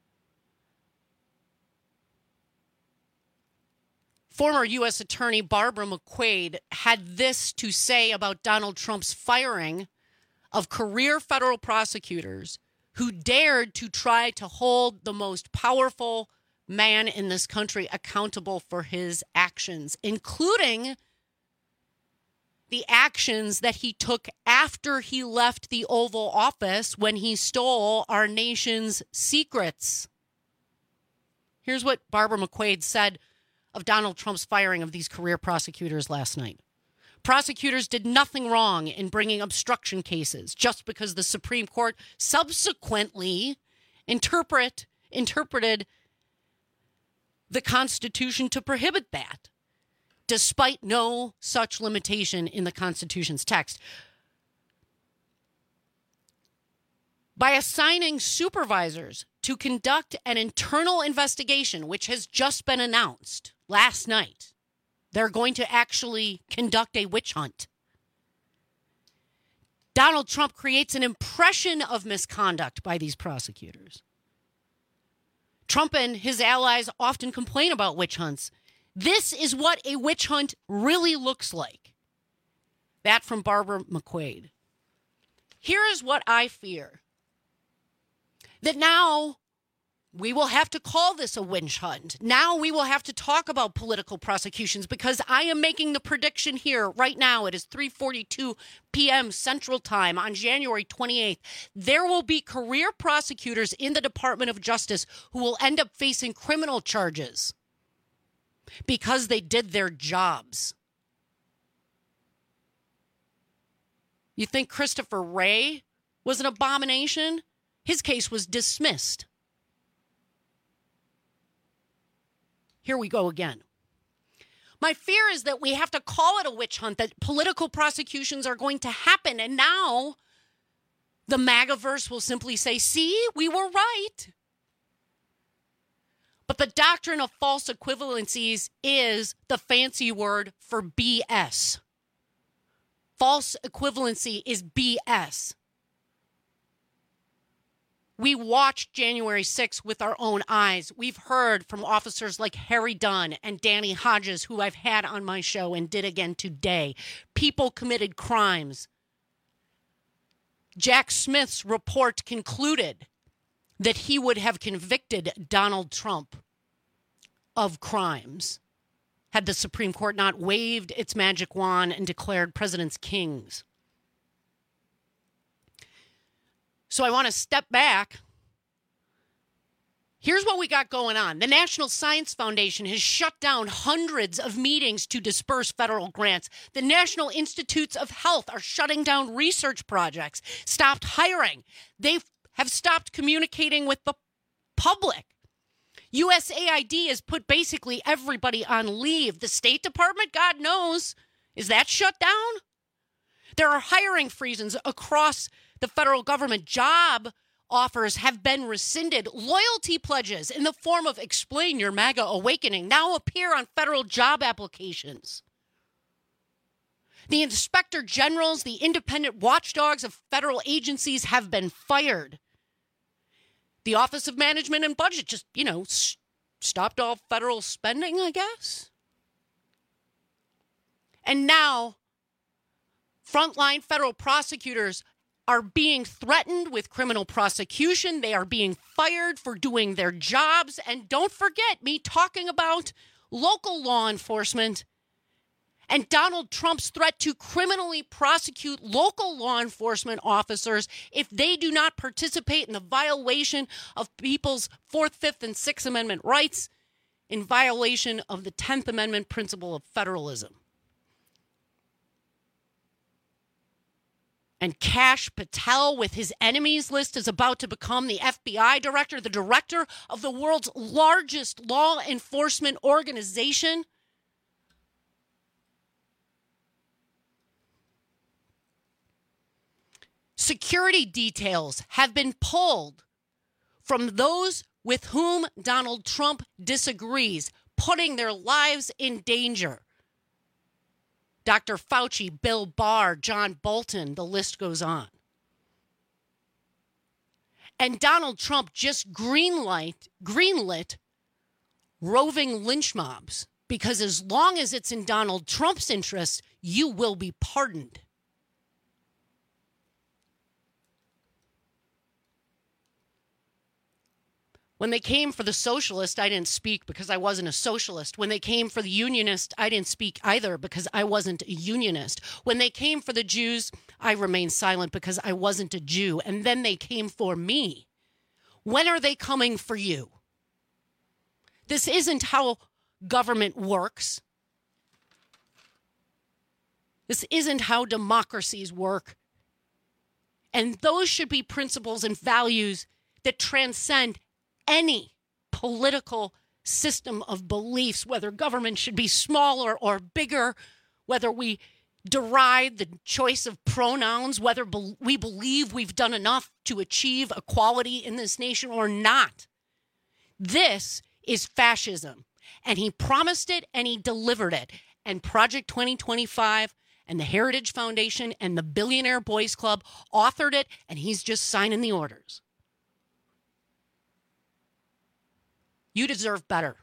Former U S Attorney Barbara McQuade had this to say about Donald Trump's firing of career federal prosecutors who dared to try to hold the most powerful man in this country accountable for his actions, including the actions that he took after he left the Oval Office when he stole our nation's secrets. Here's what Barbara McQuade said of Donald Trump's firing of these career prosecutors last night. Prosecutors did nothing wrong in bringing obstruction cases just because the Supreme Court subsequently interpret, interpreted the Constitution to prohibit that, despite no such limitation in the Constitution's text. By assigning supervisors to conduct an internal investigation, which has just been announced last night, they're going to actually conduct a witch hunt. Donald Trump creates an impression of misconduct by these prosecutors. Trump and his allies often complain about witch hunts. This is what a witch hunt really looks like. That from Barbara McQuade. Here is what I fear. That now we will have to call this a witch hunt. Now we will have to talk about political prosecutions, because I am making the prediction here right now. It is three forty-two p.m. Central Time on January twenty-eighth. There will be career prosecutors in the Department of Justice who will end up facing criminal charges because they did their jobs. You think Christopher Wray was an abomination? His case was dismissed. Here we go again. My fear is that we have to call it a witch hunt, that political prosecutions are going to happen. And now the MAGAverse will simply say, see, we were right. But the doctrine of false equivalencies is the fancy word for B S. False equivalency is B S. We watched January sixth with our own eyes. We've heard from officers like Harry Dunn and Danny Hodges, who I've had on my show and did again today. People committed crimes. Jack Smith's report concluded that he would have convicted Donald Trump of crimes had the Supreme Court not waved its magic wand and declared presidents kings. So I want to step back. Here's what we got going on. The National Science Foundation has shut down hundreds of meetings to disperse federal grants. The National Institutes of Health are shutting down research projects, stopped hiring. They have stopped communicating with the public. U S A I D has put basically everybody on leave. The State Department, God knows, is that shut down? There are hiring freezes across the federal government. Job offers have been rescinded. Loyalty pledges in the form of Explain Your MAGA Awakening now appear on federal job applications. The inspector generals, the independent watchdogs of federal agencies have been fired. The Office of Management and Budget just, you know, s- stopped all federal spending, I guess. And now, frontline federal prosecutors are being threatened with criminal prosecution. They are being fired for doing their jobs. And don't forget me talking about local law enforcement and Donald Trump's threat to criminally prosecute local law enforcement officers if they do not participate in the violation of people's Fourth, Fifth, and Sixth Amendment rights, in violation of the Tenth Amendment principle of federalism. And Kash Patel, with his enemies list, is about to become the F B I director, the director of the world's largest law enforcement organization. Security details have been pulled from those with whom Donald Trump disagrees, putting their lives in danger. Doctor Fauci, Bill Barr, John Bolton, the list goes on. And Donald Trump just greenlight, greenlit roving lynch mobs, because as long as it's in Donald Trump's interest, you will be pardoned. When they came for the socialist, I didn't speak because I wasn't a socialist. When they came for the unionist, I didn't speak either because I wasn't a unionist. When they came for the Jews, I remained silent because I wasn't a Jew. And then they came for me. When are they coming for you? This isn't how government works. This isn't how democracies work. And those should be principles and values that transcend any political system of beliefs, whether government should be smaller or bigger, whether we deride the choice of pronouns, whether be- we believe we've done enough to achieve equality in this nation or not. This is fascism, and he promised it and he delivered it. And Project twenty twenty-five and the Heritage Foundation and the Billionaire Boys Club authored it, and he's just signing the orders. You deserve better.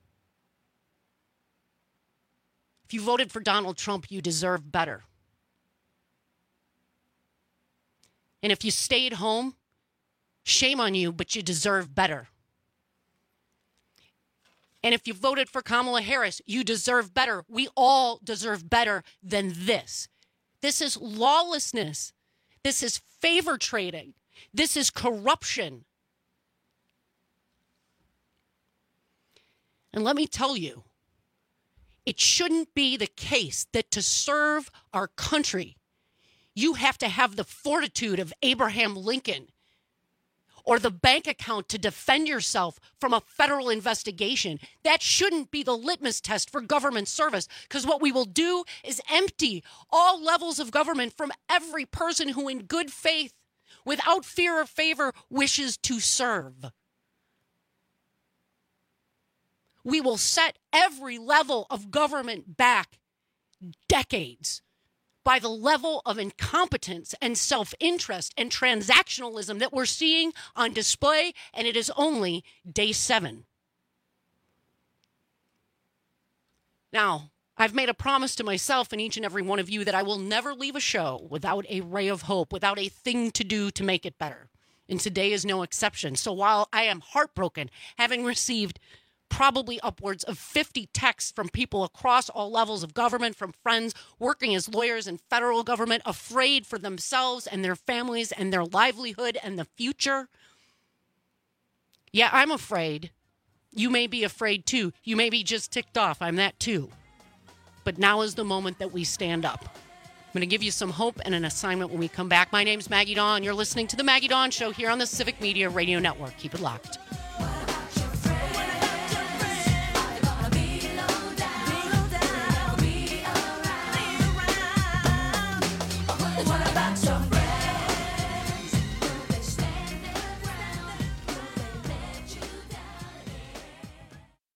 If you voted for Donald Trump, you deserve better. And if you stayed home, shame on you, but you deserve better. And if you voted for Kamala Harris, you deserve better. We all deserve better than this. This is lawlessness. This is favor trading. This is corruption. And let me tell you, it shouldn't be the case that to serve our country, you have to have the fortitude of Abraham Lincoln or the bank account to defend yourself from a federal investigation. That shouldn't be the litmus test for government service, because what we will do is empty all levels of government from every person who in good faith, without fear or favor, wishes to serve. We will set every level of government back decades by the level of incompetence and self-interest and transactionalism that we're seeing on display, and it is only day seven. Now, I've made a promise to myself and each and every one of you that I will never leave a show without a ray of hope, without a thing to do to make it better. And today is no exception. So while I am heartbroken, having received probably upwards of fifty texts from people across all levels of government, from friends working as lawyers in federal government, afraid for themselves and their families and their livelihood and the future. Yeah, I'm afraid. You may be afraid too. You may be just ticked off. I'm that too. But now is the moment that we stand up. I'm going to give you some hope and an assignment when we come back. My name's Maggie Dawn. You're listening to The Maggie Dawn Show here on the Civic Media Radio Network. Keep it locked.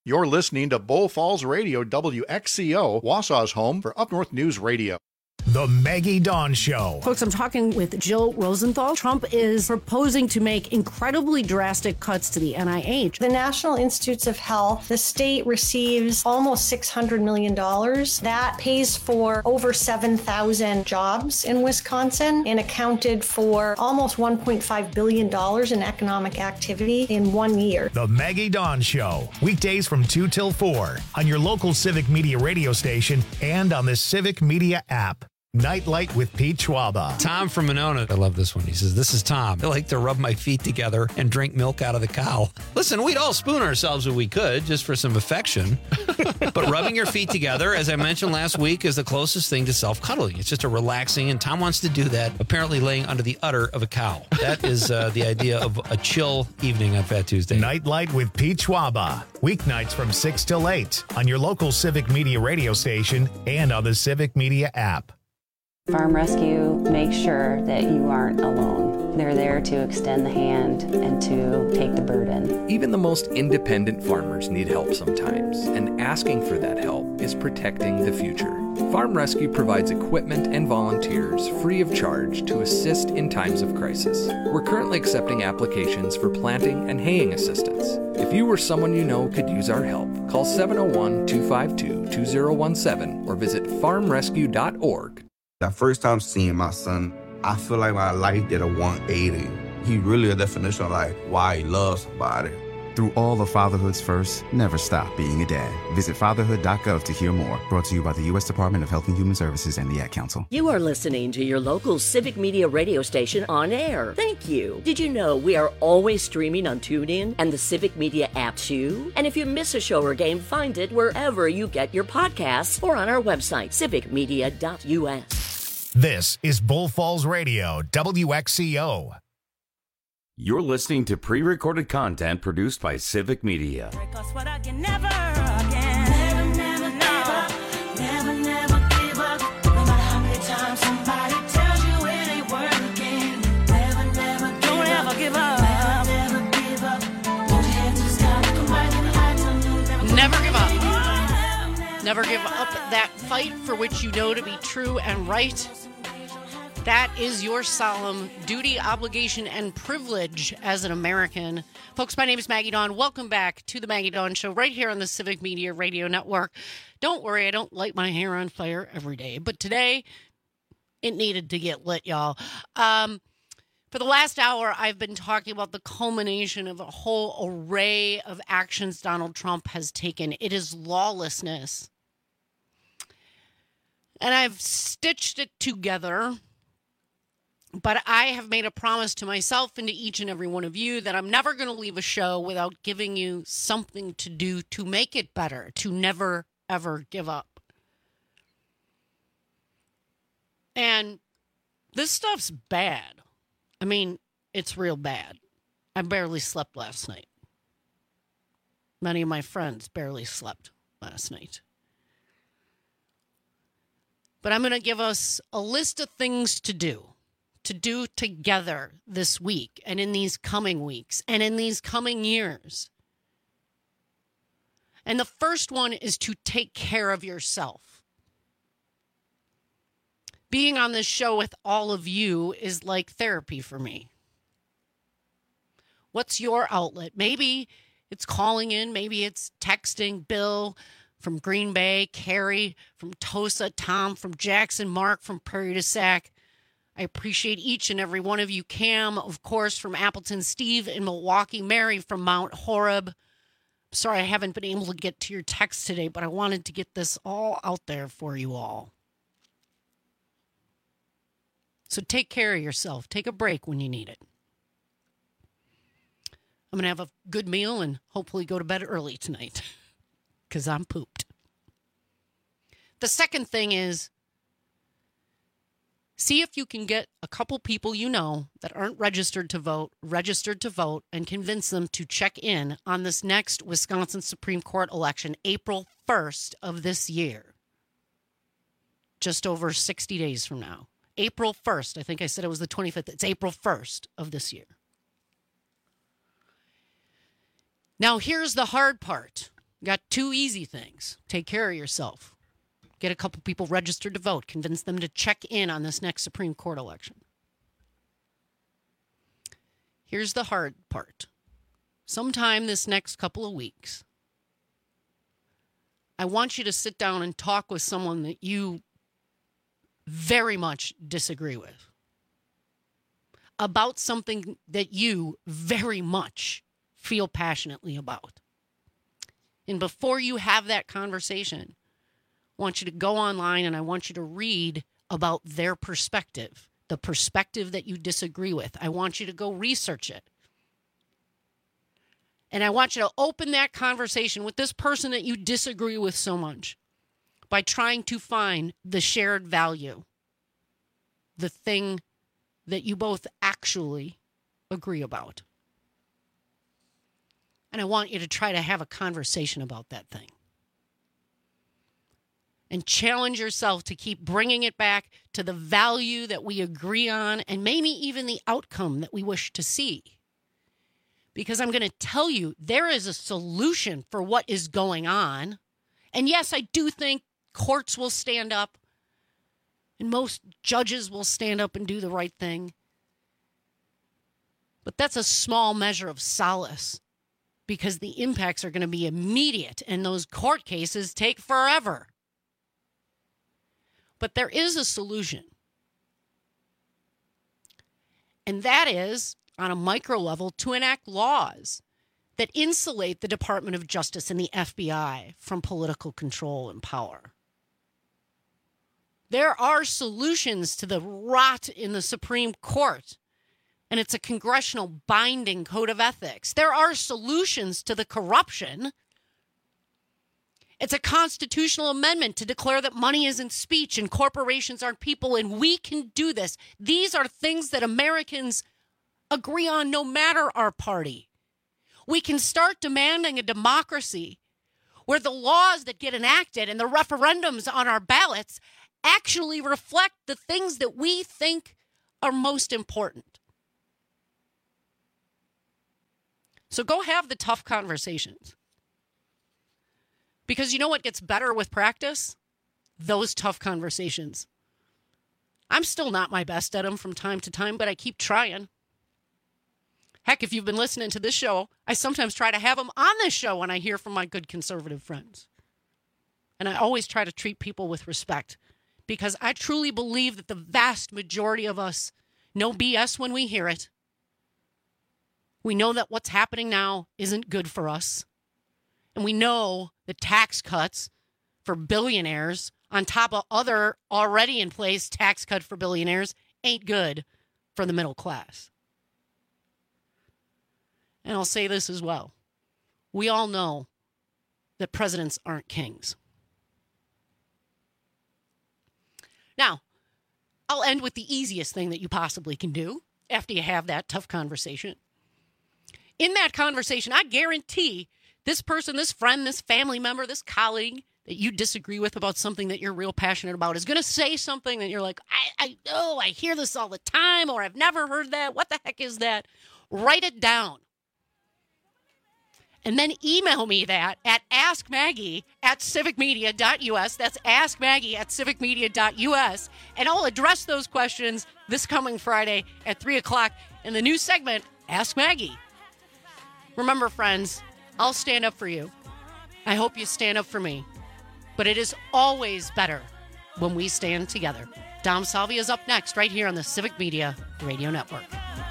You're listening to Bull Falls Radio, W X C O, Wausau's home for Up North News Radio. The Maggie Dawn Show. Folks, I'm talking with Jill Rosenthal. Trump is proposing to make incredibly drastic cuts to the N I H. The National Institutes of Health, the state receives almost six hundred million dollars. That pays for over seven thousand jobs in Wisconsin and accounted for almost one point five billion dollars in economic activity in one year. The Maggie Dawn Show. Weekdays from two till four on your local Civic Media radio station and on the Civic Media app. Nightlight with Pete Schwaba. Tom from Monona. I love this one. He says, this is Tom. I like to rub my feet together and drink milk out of the cow. Listen, we'd all spoon ourselves if we could, just for some affection. But rubbing your feet together, as I mentioned last week, is the closest thing to self-cuddling. It's just a relaxing, and Tom wants to do that, apparently laying under the udder of a cow. That is uh, the idea of a chill evening on Fat Tuesday. Nightlight with Pete Schwaba. Weeknights from six till eight on your local Civic Media radio station and on the Civic Media app. Farm Rescue makes sure that you aren't alone. They're there to extend the hand and to take the burden. Even the most independent farmers need help sometimes, and asking for that help is protecting the future. Farm Rescue provides equipment and volunteers free of charge to assist in times of crisis. We're currently accepting applications for planting and haying assistance. If you or someone you know could use our help, call seven oh one, two five two, two oh one seven or visit farm rescue dot org. That first time seeing my son, I feel like my life did a one eighty. He really a definition of like why he loves somebody. Through all of fatherhood's first, never stop being a dad. Visit fatherhood dot gov to hear more. Brought to you by the U S Department of Health and Human Services and the Ad Council. You are listening to your local Civic Media radio station on air. Thank you. Did you know we are always streaming on TuneIn and the Civic Media app too? And if you miss a show or game, find it wherever you get your podcasts or on our website, civic media dot U S. This is Bull Falls Radio, W X C O. You're listening to pre-recorded content produced by Civic Media. Never give up. Never give up that fight for which you know to be true and right. That is your solemn duty, obligation, and privilege as an American. Folks, my name is Maggie Dawn. Welcome back to the Maggie Dawn Show right here on the Civic Media Radio Network. Don't worry, I don't light my hair on fire every day, but today it needed to get lit, y'all. Um, for the last hour, I've been talking about the culmination of a whole array of actions Donald Trump has taken. It is lawlessness. And I've stitched it together. But I have made a promise to myself and to each and every one of you that I'm never going to leave a show without giving you something to do to make it better, to never, ever give up. And this stuff's bad. I mean, it's real bad. I barely slept last night. Many of my friends barely slept last night. But I'm going to give us a list of things to do. To do together this week and in these coming weeks and in these coming years. And the first one is to take care of yourself. Being on this show with all of you is like therapy for me. What's your outlet? Maybe it's calling in, maybe it's texting Bill from Green Bay, Carrie from Tosa, Tom from Jackson, Mark from Prairie du Sac. I appreciate each and every one of you. Cam, of course, from Appleton, Steve in Milwaukee, Mary from Mount Horeb. Sorry I haven't been able to get to your text today, but I wanted to get this all out there for you all. So take care of yourself. Take a break when you need it. I'm going to have a good meal and hopefully go to bed early tonight because I'm pooped. The second thing is, see if you can get a couple people you know that aren't registered to vote, registered to vote, and convince them to check in on this next Wisconsin Supreme Court election, April first of this year. Just over sixty days from now. April first. I think I said it was the twenty-fifth. It's April first of this year. Now, here's the hard part. Got two easy things. Take care of yourself. Get a couple people registered to vote. Convince them to check in on this next Supreme Court election. Here's the hard part. Sometime this next couple of weeks, I want you to sit down and talk with someone that you very much disagree with about something that you very much feel passionately about. And before you have that conversation, I want you to go online and I want you to read about their perspective, the perspective that you disagree with. I want you to go research it. And I want you to open that conversation with this person that you disagree with so much by trying to find the shared value, the thing that you both actually agree about. And I want you to try to have a conversation about that thing. And challenge yourself to keep bringing it back to the value that we agree on and maybe even the outcome that we wish to see. Because I'm going to tell you, there is a solution for what is going on. And yes, I do think courts will stand up and most judges will stand up and do the right thing. But that's a small measure of solace because the impacts are going to be immediate and those court cases take forever. But there is a solution. And that is, on a micro level, to enact laws that insulate the Department of Justice and the F B I from political control and power. There are solutions to the rot in the Supreme Court, and it's a congressional binding code of ethics. There are solutions to the corruption. It's a constitutional amendment to declare that money isn't speech and corporations aren't people, and we can do this. These are things that Americans agree on no matter our party. We can start demanding a democracy where the laws that get enacted and the referendums on our ballots actually reflect the things that we think are most important. So go have the tough conversations. Because you know what gets better with practice? Those tough conversations. I'm still not my best at them from time to time, but I keep trying. Heck, if you've been listening to this show, I sometimes try to have them on this show when I hear from my good conservative friends. And I always try to treat people with respect because I truly believe that the vast majority of us know B S when we hear it. We know that what's happening now isn't good for us. And we know the tax cuts for billionaires on top of other already in place tax cut for billionaires ain't good for the middle class. And I'll say this as well. We all know that presidents aren't kings. Now, I'll end with the easiest thing that you possibly can do after you have that tough conversation. In that conversation, I guarantee this person, this friend, this family member, this colleague that you disagree with about something that you're real passionate about is going to say something that you're like, I, I know, I hear this all the time, or I've never heard that. What the heck is that? Write it down. And then email me that at askmaggie at civicmedia dot u s. That's askmaggie at civicmedia dot u s. And I'll address those questions this coming Friday at three o'clock in the new segment, Ask Maggie. Remember, friends, I'll stand up for you. I hope you stand up for me. But it is always better when we stand together. Dom Salvia is up next right here on the Civic Media Radio Network.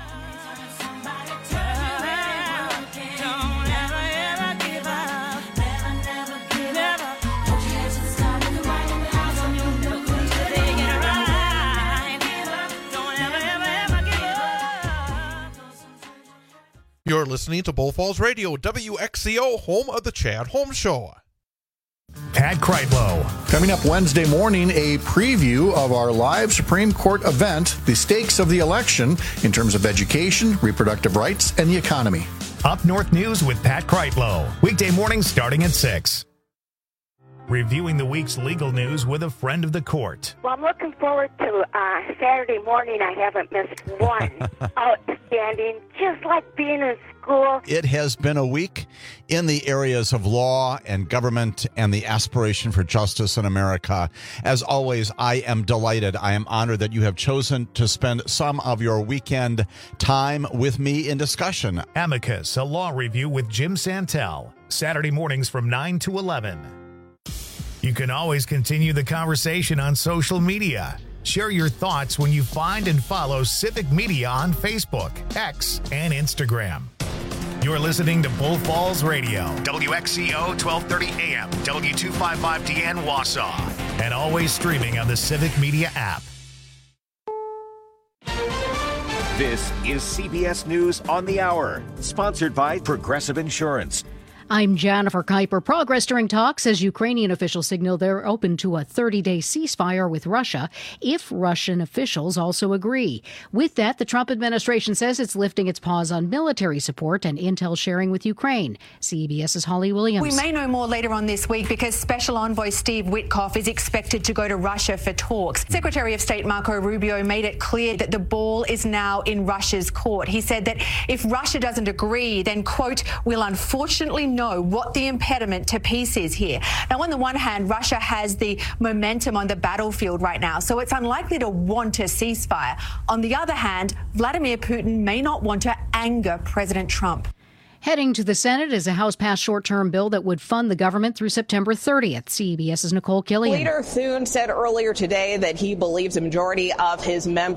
You're listening to Bull Falls Radio, W X C O, home of the Chad Holmes Show. Pat Kreitlow. Coming up Wednesday morning, a preview of our live Supreme Court event, the stakes of the election in terms of education, reproductive rights, and the economy. Up North News with Pat Kreitlow. Weekday mornings starting at six. reviewing the week's legal news with a friend of the court. Well, I'm looking forward to uh, Saturday morning. I haven't missed one. Outstanding, just like being in school. It has been a week in the areas of law and government and the aspiration for justice in America. As always, I am delighted. I am honored that you have chosen to spend some of your weekend time with me in discussion. Amicus, a law review with Jim Santel, Saturday mornings from nine to eleven. You can always continue the conversation on social media. Share your thoughts when you find and follow Civic Media on Facebook, X, and Instagram. You're listening to Bull Falls Radio, W X C O twelve thirty A M, W two fifty-five D N Wausau, and always streaming on the Civic Media app. This is C B S News on the Hour, sponsored by Progressive Insurance. I'm Jennifer Kuiper. Progress during talks as Ukrainian officials signal they're open to a thirty-day ceasefire with Russia if Russian officials also agree. With that, the Trump administration says it's lifting its pause on military support and intel sharing with Ukraine. CBS's Holly Williams. We may know more later on this week because Special Envoy Steve Witkoff is expected to go to Russia for talks. Secretary of State Marco Rubio made it clear that the ball is now in Russia's court. He said that if Russia doesn't agree, then, quote, we'll unfortunately know what the impediment to peace is here. Now, on the one hand, Russia has the momentum on the battlefield right now, so it's unlikely to want a ceasefire. On the other hand, Vladimir Putin may not want to anger President Trump. Heading to the Senate is a House-passed short-term bill that would fund the government through September thirtieth. CBS's Nicole Killian. Leader Thune said earlier today that he believes a majority of his members